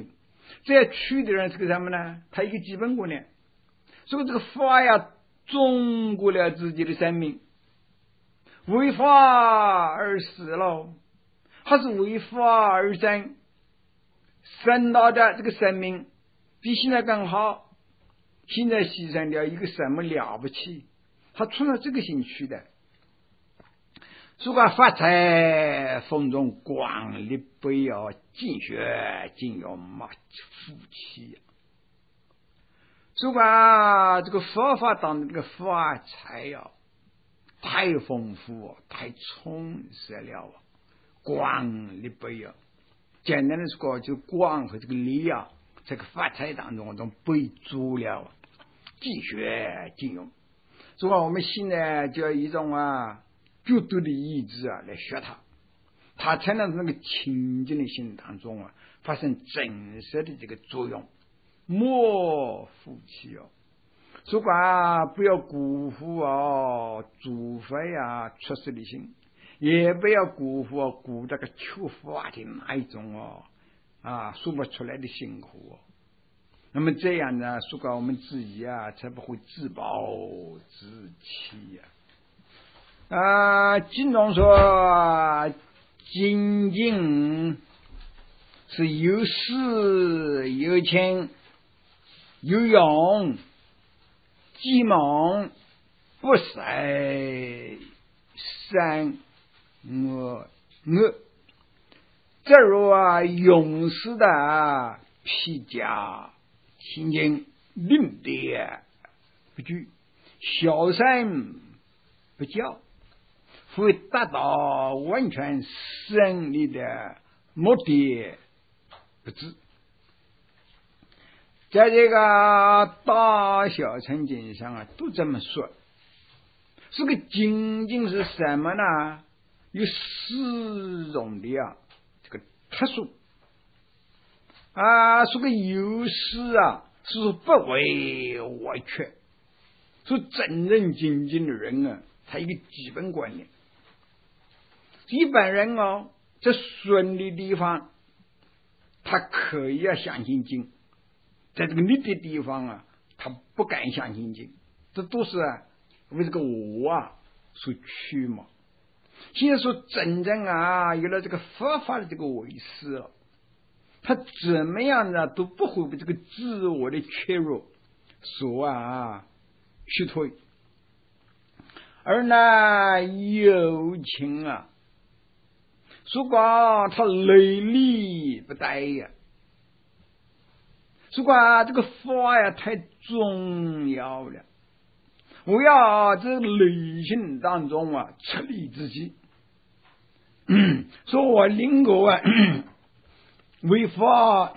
这要取的人是个什么呢？他一个基本观念，所以这个法呀，中过了自己的生命，为法而死了，还是为法而生，生到的这个生命比现在更好，现在牺牲掉一个什么了不起？他存了这个兴趣的。如果发财风中光力不要尽学尽要马福气。如果这个佛法当中这个发财呀，太丰富太充实了，光力不要。简单的说，就光和这个力啊，这个发财当中都备足了，尽学尽用。如果我们现在就要一种啊绝对的意志啊来学它，它才能在那个清净的心当中啊发生真实的这个作用。莫负气哦，如果啊不要辜负哦祖辈啊出世的心，也不要辜负哦顾这个求法的那一种哦啊说不出来的辛苦哦。那么这样呢，如果我们自己啊才不会自暴自弃呀。啊，经中说，精进是有始有前，有用，积梦不塞三我我，这如啊勇士的披甲心经令别不惧，小善不教，会达到完全胜利的目的不知。在这个大小乘经上啊都这么说。这个精进是什么呢？有四种的啊这个特殊啊，这个有时啊是不为外缺，是真正精进的人啊，他一个基本观念。一般人哦，在顺利地方，他可以要相信经；在这个逆的地方啊，他不敢相信经。这都是啊为这个我啊所驱嘛。现在说真正啊有了这个佛法的这个为师了，他怎么样呢都不会被这个自我的缺弱所啊虚退，而呢有情啊，如果他累力不待呀，如果这个法呀太重要了，我要这内心当中啊出离自己，说我能够啊为法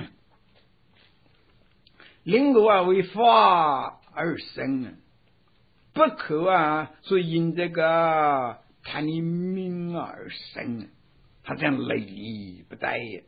能够啊为法而生啊，不可啊说因这个贪你名而生啊，他这样累力不待呀。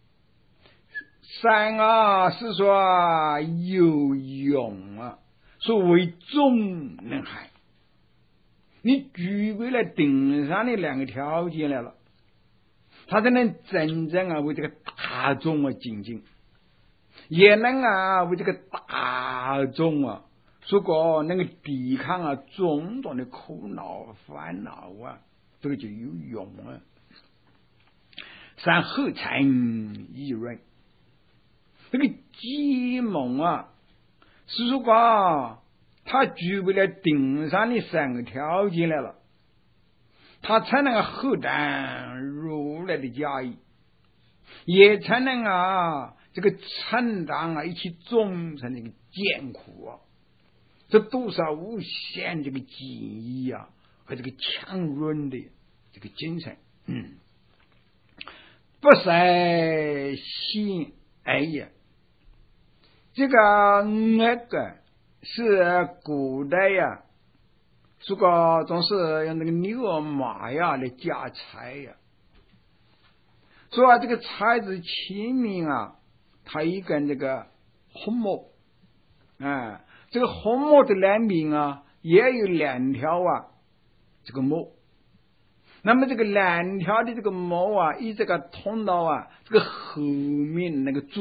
三啊是说有用啊，说为众能害，你具备了顶上的两个条件来了，他才能真正啊为这个大众啊精进，也能啊为这个大众啊如果能够抵抗啊种种的苦恼烦恼啊，这个就有用啊。三后成易润，这个积梦啊是如果他具备了顶上的三个条件来了，他才能后担如来的家业，也才能啊这个承担啊一切众生的一个艰苦啊，这都是无限这个记忆啊和这个强韧的这个精神。嗯，不塞心哎呀，这个那个是古代呀，如果总是用那个牛马呀来加柴呀，说啊这个柴子清明啊，它一根这个红木，啊，这个红木的两边啊也有两条啊这个木，那么这个两条的这个木啊，以这个通道啊，这个后面那个柱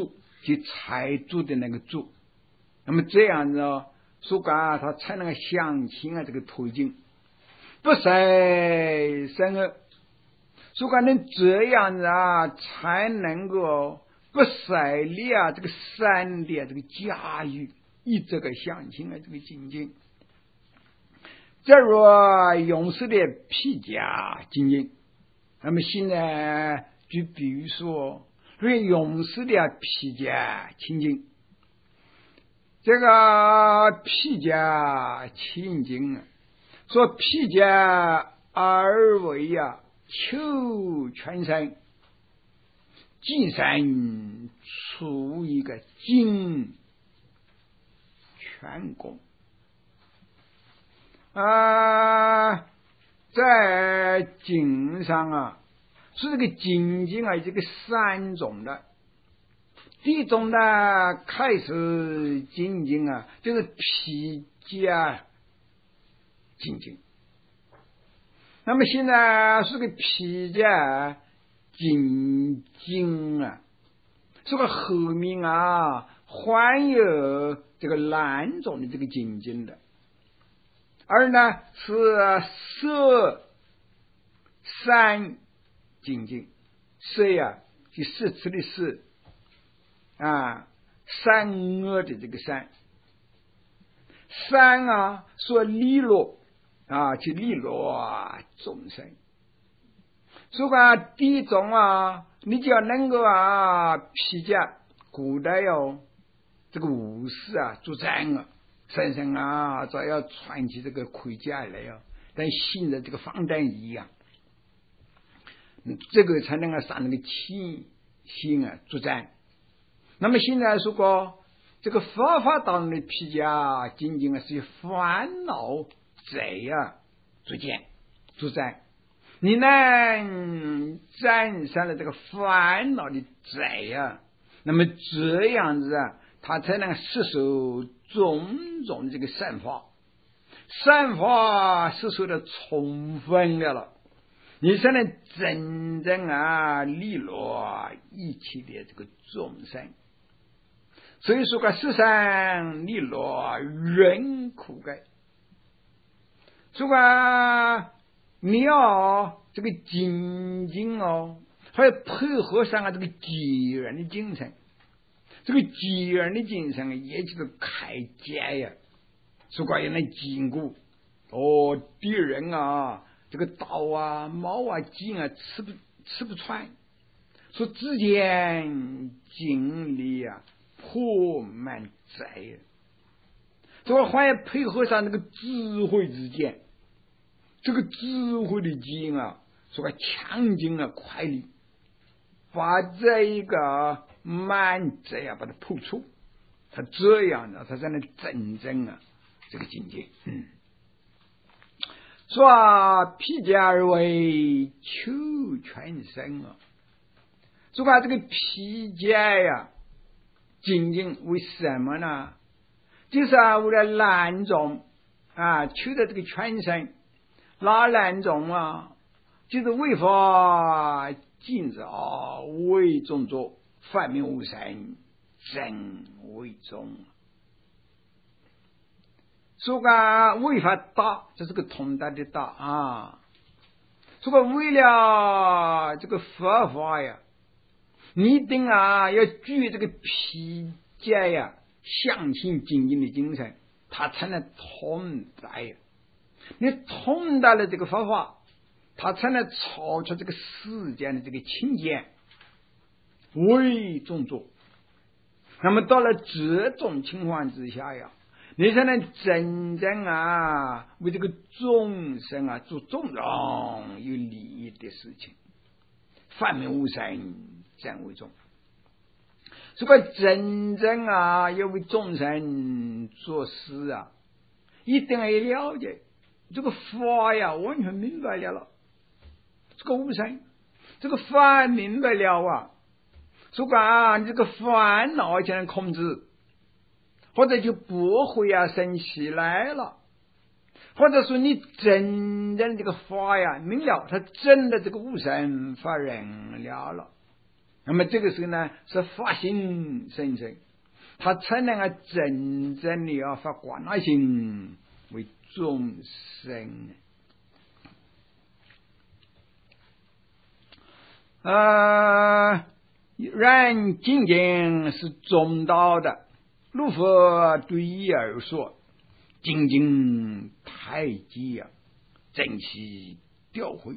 去财主的那个主。那么这样子哦，所以啊，他才能够相信啊这个途径，不杀生恶。所以能这样子啊，才能够不杀力啊这个善的这个驾驭，以这个相信啊这个境界。假如勇士的披甲精进，那么现在就比如说，所以勇士的披甲清净，这个披甲清净啊，说披甲而为呀，求全身，尽身出一个精全功。啊，在经上啊，是这个精进啊，这个三种的。第一种呢，开始精进啊，就是披甲精进。那么现在是个披甲精进啊，这个后面啊，还有这个两种的这个精进的。二呢是色三精进，色呀就色吃的色啊，善恶的这个善，善啊说利落啊，去利落众生。所以啊，第一种啊，你就要能够啊，披甲古代哟，这个武士啊作战啊。身上啊，只要穿起这个盔甲来啊，但现在这个防弹衣啊，这个才能够上那个气性啊作战。那么现在说过这个佛法当中的披甲仅仅是烦恼贼啊作战作战，你能战胜了这个烦恼的贼啊，那么这样子啊，他才能吸收种种这个善法，善法吸收的充分的了，你才能真正啊利落一切的这个众生。所以说个世上利落人苦改，所以说你要这个精进哦，还要配合上啊这个结缘的精神。这个结缘的精神也就是开解呀，说关于那坚固哦，敌人啊，这个刀啊、矛啊、剑啊，吃不吃不穿，说之间经历啊，破满灾呀，这个还要配合上那个智慧之剑，这个智慧的剑啊，说个强劲啊，快力，把这一个满这样把它破除，他这样的他才能真正啊这个境界。嗯，说啊披甲而为求全身啊，说啊这个披甲呀，仅仅为什么呢？就是啊为了两种啊，求的这个全身，哪两种啊？就是为法禁止啊，为众作。反面无神，真为宗。说个违法大，这是个通达的大啊。说个为了这个佛法呀，你一定啊要具这个披甲呀，相信精进的精神，他才能通达呀。你通达了这个佛法，他才能超出这个世间的这个情见，为众作。那么到了这种情况之下呀，你才能真正啊为这个众生啊做种种有利益的事情，反面无神，真为众。这个真正啊要为众生做事啊，一定要了解这个法呀，完全明白了了。这个无神，这个法明白了啊。说啊，你这个烦恼就能控制，或者就不会啊生起来了，或者说你真正这个法呀明了，他真的这个无神法人了了， 那么这个时候呢，是发心生成，他才能啊真正的要发广大心为众生。啊，然精进是中道的，如佛对一而说，精进太极啊，正气调回，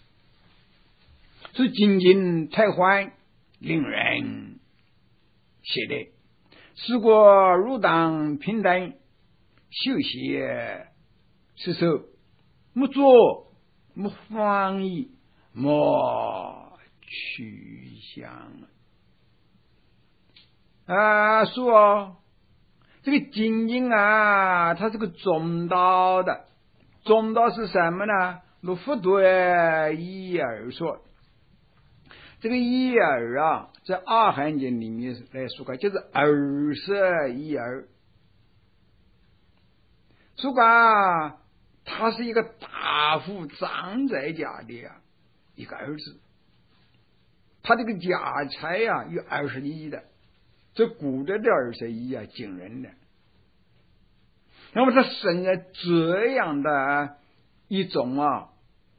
是精进太欢，令人懈怠。是过入当平等，修习是手，莫做莫放逸，莫取向啊！说这个精进啊，它是个中道的，中道是什么呢？如佛对一而说，这个一而啊，在阿含经里面来说过，就是二十一而。说过啊，他是一个大户张在家的啊一个儿子。他这个家财呀、啊、有二十亿的，这古代的二十亿啊，惊人的。那么他生在这样的一种啊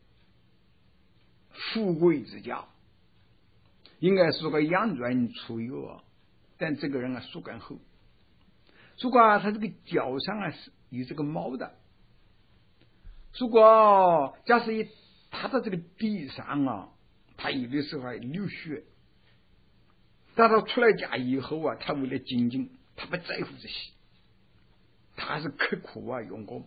富贵之家，应该说个养尊处优啊，但这个人啊树干厚，如果啊他这个脚上啊是有这个毛的，如果假使一踏到这个地上啊，他有的时候还流血，但他出来家以后啊，他为了精进，他不在乎这些，他是刻苦啊用功，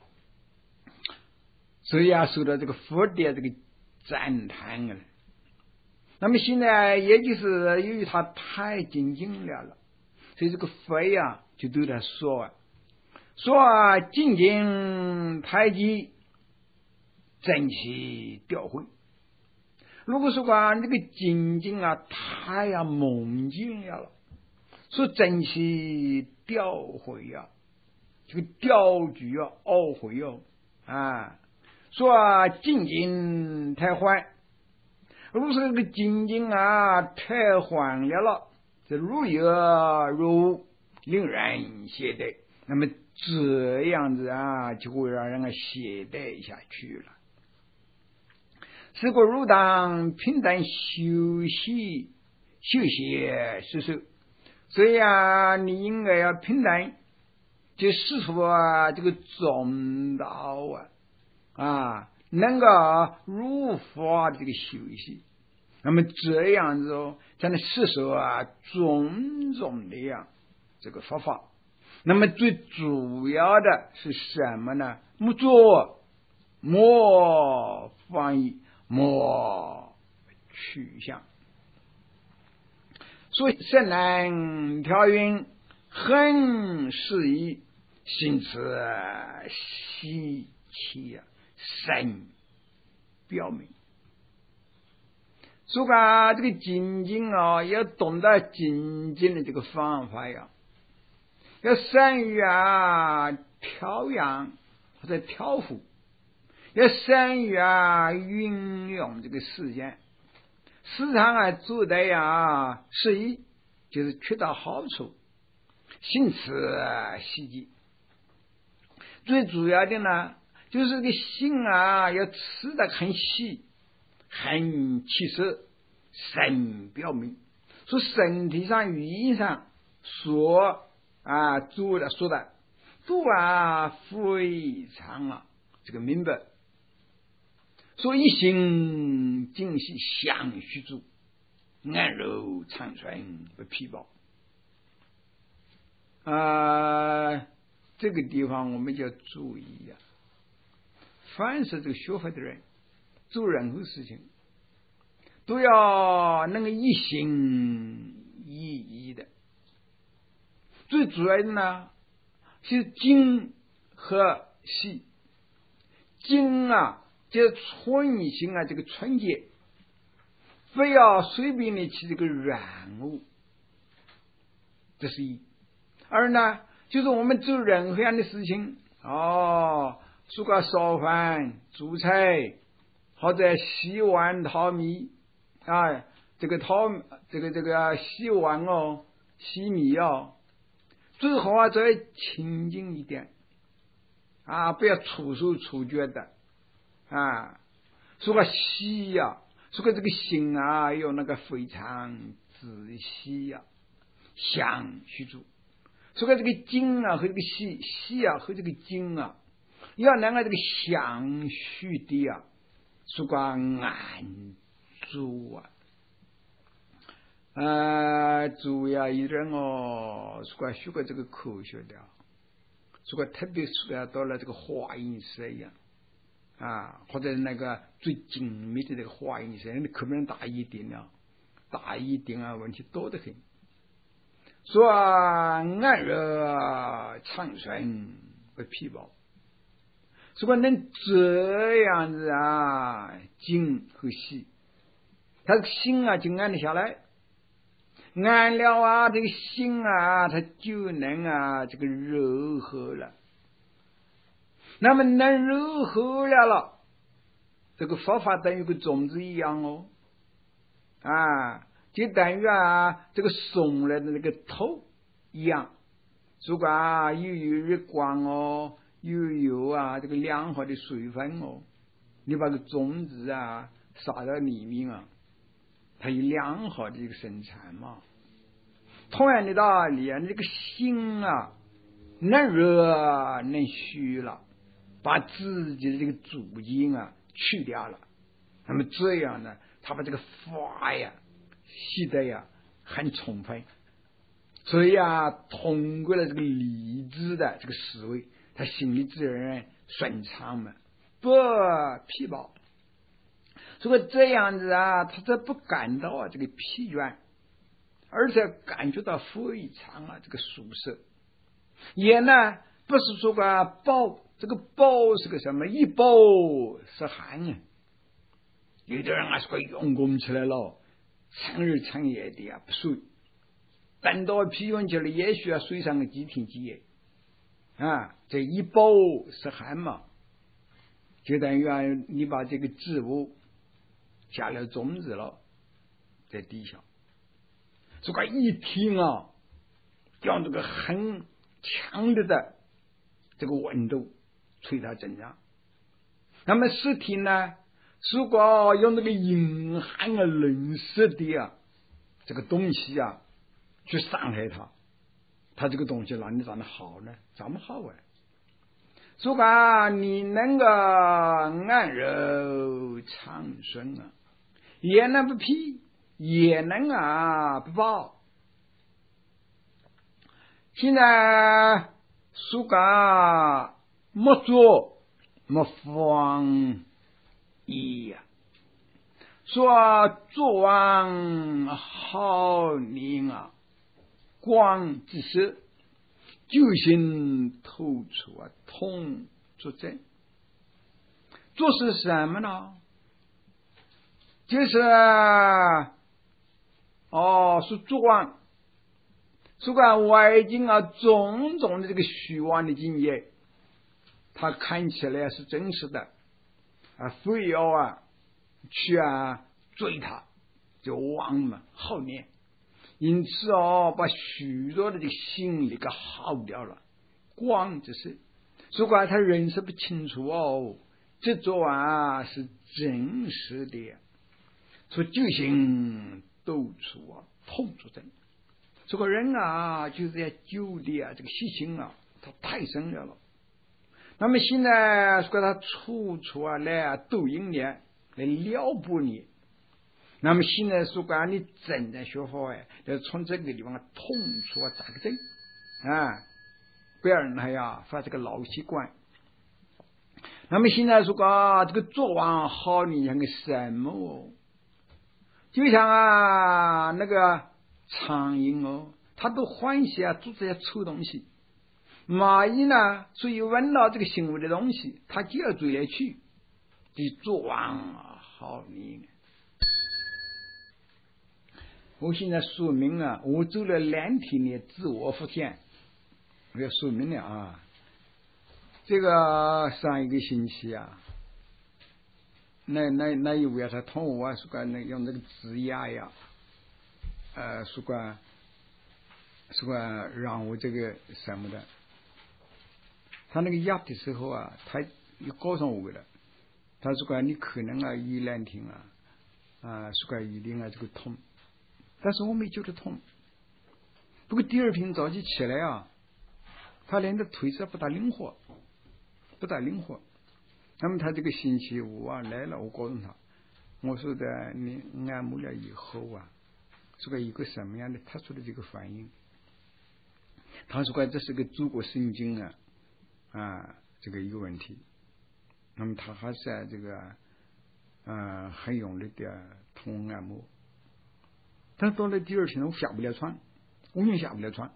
所以啊受到这个佛的这个赞叹啊。那么现在也就是由于他太精进了了，所以这个佛呀就对他说啊，说啊精进太极，正气调回。如果说啊这个精进啊太呀猛进了，说正气调回啊，这个调举啊懊悔哦啊，说啊精进太缓，如果说这个精进啊太缓了了，这如有如令人懈怠，那么这样子啊就会让人啊懈怠下去了。是过入当平等休息休息是手，所以啊你应该要平等，就试图啊这个中道啊啊能够入法这个休息，那么这样子哦才能吸收啊种种的呀这个佛法。那么最主要的是什么呢？莫做莫放逸，莫取向。所以圣难调云，很适宜，心持习气啊，深表明。所以啊，这个精进啊，要懂得精进的这个方法呀，要善于啊调养或者调伏，要善于啊运用这个时间，时常啊做的呀适宜，就是缺到好处，心持习气。最主要的呢，就是这个心啊要吃得很细，很气实，深表明。说身体上语言上所啊做的说的都啊非常啊这个明白。所以心精细相续住，安柔长存不疲劳啊。这个地方我们就要注意啊，凡是这个学佛的人做任何事情都要能够一心一意的。最主要的呢是精和细。精啊就是纯心啊这个纯洁，非要随便的去这个染污，这是一。二呢就是我们做任何样的事情哦，如果烧饭煮菜或者洗碗淘米啊，这这个淘这个这个洗碗哦，洗米哦，最好啊再清净一点啊，不要粗手粗脚的啊。说个洗呀、啊，说个这个心啊，有那个非常仔细呀、啊，详去做。说个这个精啊和这个细细啊和这个精啊，要能够这个详细的啊，说个按住啊。啊，主要一人哦，说个学个这个科学的，说个特别是个到了这个化验室一样啊，或者那个最精密的这个化验室，你可不能大一点了，大一点啊，问题多得很。说啊，按热长顺不疲劳，如果能这样子啊，精和细，他这个心啊就安得下来。按了啊，这个心啊，它就能啊，这个柔和了。那么能柔和了了，这个佛法等于个种子一样哦，啊，就等于啊，这个松了的那个头一样。如果啊又有日光哦，又有啊这个良好的水分哦，你把个种子啊撒到里面啊，它有良好的一个生产嘛。同样的道理啊，这个心啊，能热能虚了，把自己的这个主因啊去掉了，那么这样呢，他把这个法呀习得呀很充分，所以啊，通过了这个理智的这个思维，他心里自然顺畅嘛，不疲劳。如果这样子啊，他这不感到啊这个疲倦。而且感觉到非常啊这个舒适，也呢不是说个抱，这个抱是个什么？一抱是寒啊，有的人啊说用功起来了，长日长夜的啊不睡，等到疲倦起来也需要睡上个几天几夜啊，这一抱是寒嘛，就等于啊你把这个植物下了种子了，在地下。这个一听啊，用这个很强烈的这个温度吹它身上。那么实体呢，如果用那个阴寒啊、冷湿的啊这个东西啊去伤害它，它这个东西哪里长得好呢？长不好啊。如果你能够按柔长顺啊，也能不疲。也能啊不报。现在苏嘎莫做莫放一呀，说做完好灵啊，光之时救心透出啊，通作证。做是什么呢？就是哦，是做完，是管外境啊，种种的这个虚妄的境界，它看起来是真实的啊，非要啊去啊追它，就忘嘛好念，因此哦，把许多的这个心理给耗掉了。光只是，如果他认识不清楚哦，这做啊是真实的，说就行。斗出啊，痛出真。这个人啊，就是要揪的啊，这个习性啊，他太深了了。那么现在说他处处啊来啊抖音你，来撩拨你。那么现在说啊，你真的学好哎，要从这个地方痛处啊扎个针啊，不要让他呀发这个老习惯。那么现在说啊，这个做完好，你像个什么哦？就像啊那个苍蝇哦，它都欢喜啊做这些臭东西。蚂蚁呢，所以闻到这个腥味的东西，它就要追来去，就做完啊好你。我现在说明啊，我走了两天的自我复健，我要说明了啊。这个上一个星期啊，那那那一位啊，他同我说个那用那个指压呀， 呃，是管是管让我这个什么的，他那个压的时候啊，他又告诉我了，他是管你可能啊一两天啊啊是管一定啊这个痛，但是我没觉得痛。不过第二天早起起来啊，他连的腿子不大灵活，不大灵活。那么他这个星期五啊来了，我告诉他，我说的你按摩了以后啊，是个一个什么样的特殊的这个反应？他说这是个坐骨神经啊啊这个一个问题。那么他还是、啊、这个呃很用力的通按摩，但到了第二天我下不了床，完全下不了床，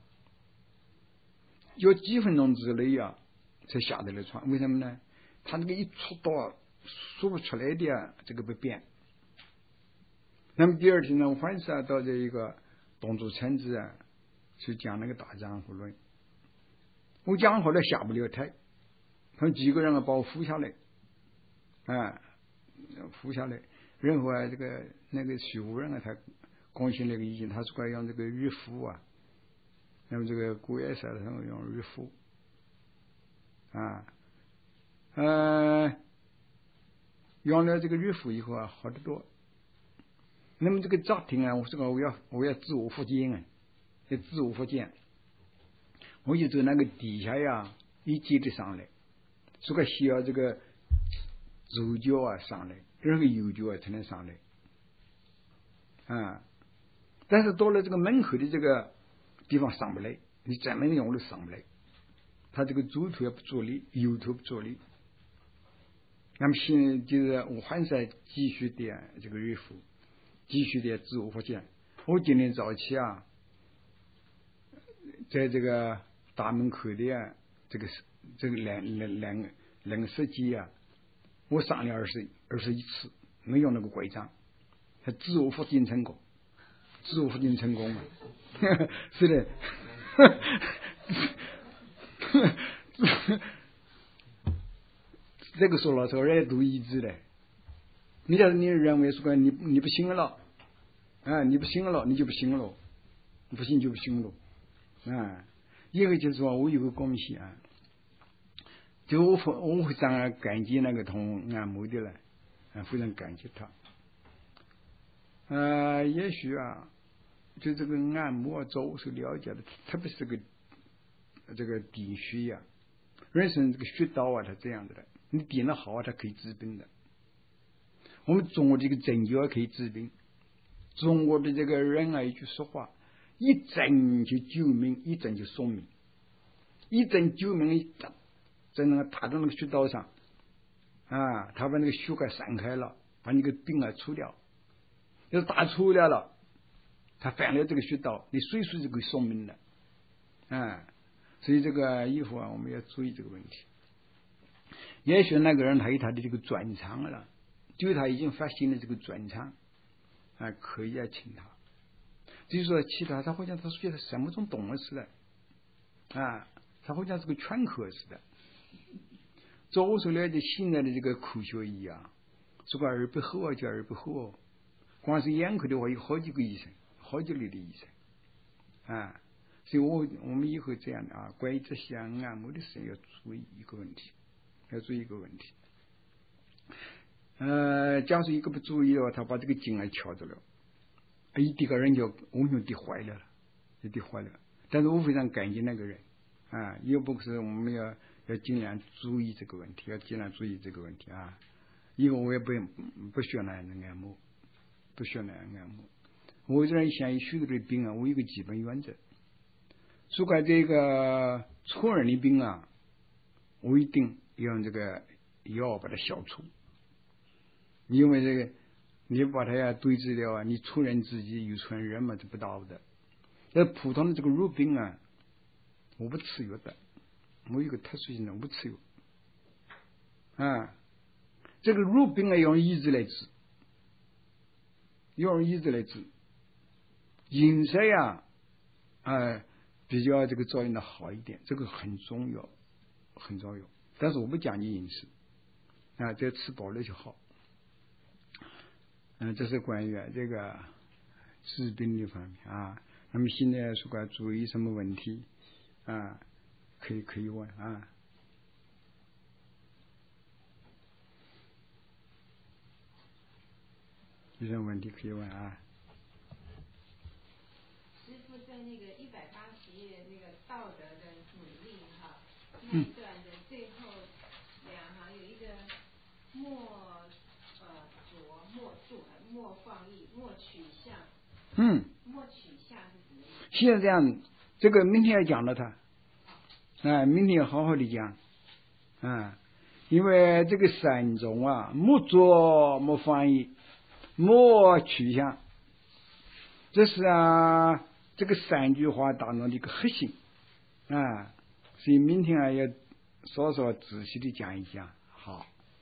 有几分钟之内啊才下得了床。为什么呢？他那个一出到说不出来的、啊、这个不变。那么第二天呢，我反正到这一个动作村子啊去讲那个大江湖论，我讲后来下不了台，他们几个人啊把我扶下来啊扶下来，然后啊这个那个徐夫人啊他贡献那个意见，他是该用这个日服啊，那么这个古月色他们用日服啊呃用了这个日服以后啊好得多。那么这个家庭啊，我说我要我要自我复健啊，要自我复健，我就走那个底下呀一接的上来，这个需要这个左脚啊上来，然后右脚啊才能上来啊。但是到了这个门口的这个地方上不来，你怎么用都上不来，他这个左腿不着力，右腿不着力。那么现在就是我还是继续的这个日服，继续的自我复健。我今天早起啊，在这个大门口的啊，这个这个两两两个两个设计啊，我上了二十二十一次，没用那个拐杖，还自我复健成功，自我复健成功嘛，是的。这个说老实话也读一致的。你要是你认为说你你不行了啊，你不行了，你就不行了，不行就不行了啊。一个就是说我有个贡献啊，就我我非常感激那个同按摩的了，啊，非常感激他。呃，也许啊，就这个按摩早是了解的，特别是这个这个点穴呀、啊，人生这个穴道啊，它这样子的。你点的好啊，它可以治病的。我们中国这个针灸可以治病。中国的这个人啊，一句说话，一针就救命，一针就送命，一针救命，在那个打到那个穴道上啊，他把那个血管散开了，把那个病啊除掉。要是打出来了，他犯了这个穴道，你随时就可以送命的啊。所以这个以后啊，我们要注意这个问题。也许那个人他有他的这个专长了，就他已经发现了这个专长啊，可以啊请他。就是说其他他好像他觉得什么种懂了似的啊，他好像是个全科似的。早说来的现在的这个科学医啊，这个耳鼻喉啊叫耳鼻喉哦，光是眼科的话有好几个医生，好几类的医生啊。所以我我们以后这样的啊，关于这些按摩的事要注意一个问题。要注意一个问题，呃，假如一个不注意的话，他把这个筋啊敲着了，一滴个人就完全滴坏了了，就滴坏了。但是我非常感激那个人啊，要不是我们要要尽量注意这个问题，要尽量注意这个问题啊。以后我也不不需要那样的按摩，不需要那样按摩。我这人想许多的病啊，我有个基本原则，如果这个初二的病啊，我一定用这个药把它消除，因为这个你把它要对治掉啊，你出人自己有传人嘛，这不到的。那普通的这个肉病啊，我不吃药的，我有个特殊性的，我不吃药啊。这个肉病啊，要用医治来治，要用医治来治。饮食呀，啊，比较这个作用的好一点，这个很重要，很重要。但是我不讲究饮食啊，这吃饱了就好。嗯，这是关于这个治病的方面啊。那么现在如果注意什么问题啊，可以可以问啊。有什么问题可以问啊？ 师父在那个一百八十页那个道德的努力哈那一段的最后两行有一个莫呃着莫住莫放逸莫取向。 嗯。 莫取向是什么意思？ 现在这样，这个明天要讲了他，啊，明天要好好的讲，啊，因为这个三种啊，莫着莫放逸。莫取向，这是啊，这个三句话当中的一个核心啊，所以明天啊要稍稍仔细的讲一讲。好，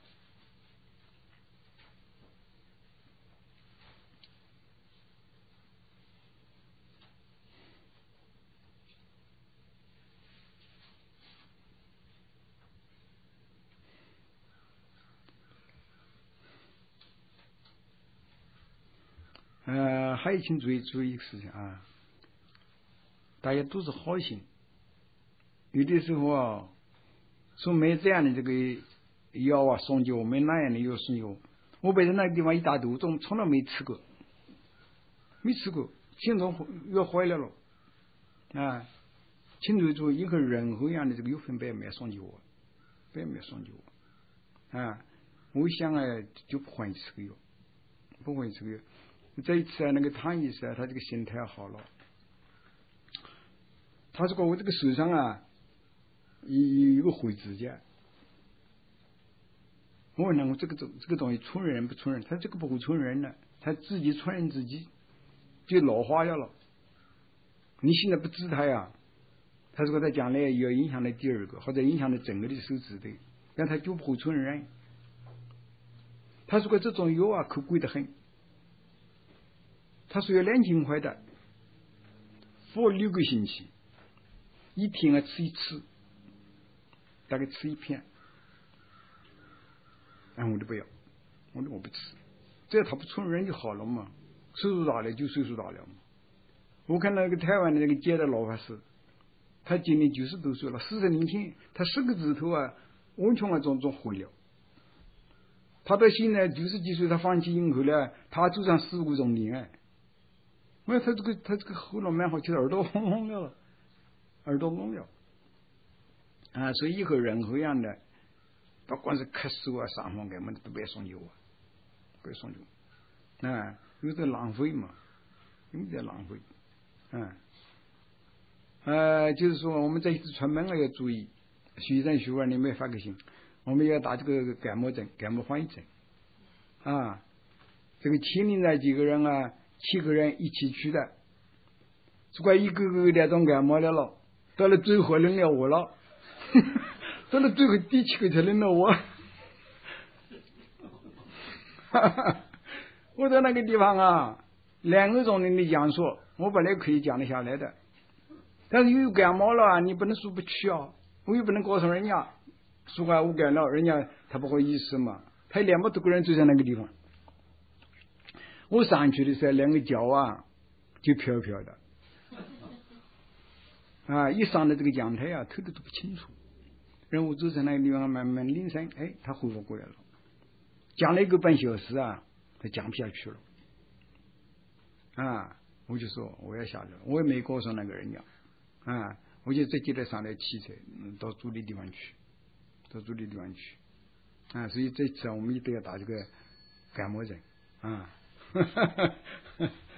呃，还有请注意注意一个事情啊，大家都是好心，有的时候啊，说没这样的这个药啊送给我，没那样的药送给我，我被在那个地方一大肚子，从来没吃过，没吃过，心中药坏了了啊！请注意注意，一个任何样的这个药粉不要没送给我，不要没送给我啊！我想啊，就不会吃这个药，不会吃这个药。这一次啊，那个汤医师啊，他这个心态好了。他说过我这个手上啊，有有个灰指甲。我问他我这个这这个东西冲人不冲人？他这个不会冲人的，他自己冲人自己，就老化掉了。你现在不治他呀？他说他将来要影响到第二个，或者影响到整个的手指头，但他就不会冲人。他说过这种药啊，可贵得很。他说要两千块的，服六个星期，一天啊吃一次，大概吃一片。哎，我都不要，我说我不吃，只要他不冲人就好了嘛。岁数大了就岁数大了嘛。我看那个台湾的那个接的老法师，他今年九十多岁了，四十年前他十个指头啊完全啊种种毁了。他到现在九十几岁，他放弃以后呢，他走上十五种年。因为他这个他这个喉咙蛮好，就是耳朵红红了，耳朵聋了啊，所以以后任何样的，不管是咳嗽啊、伤风感冒都不要送酒啊，不要送酒啊，有点浪费嘛，有点浪费，嗯、啊，呃，就是说我们这一次出门了要注意，学生学娃你没发个心，我们要打这个感冒症、感冒防疫症啊，这个前面那几个人啊。七个人一起去的，如果一个个那种感冒了了，到了最后轮了我了，到了最后第七个才轮到我。我在那个地方啊，两个钟头的讲说，我本来可以讲得下来的，但是又感冒了，你不能说不去啊，我又不能告诉人家，说啊我感冒，人家他不好意思嘛，他两百多个人就在那个地方。我上去的时候，两个脚啊就飘飘的，啊，一上了这个讲台啊，头都都不清楚。然后我走在那个地方，慢慢铃声，哎，他恢复过来了。讲了一个半小时啊，他讲不下去了，啊，我就说我要下来了，我也没告诉那个人家，啊，我就直接的上来汽车，嗯，到住的地方去，到住的地方去，啊，所以这次啊，我们一定要打这个感冒针，啊。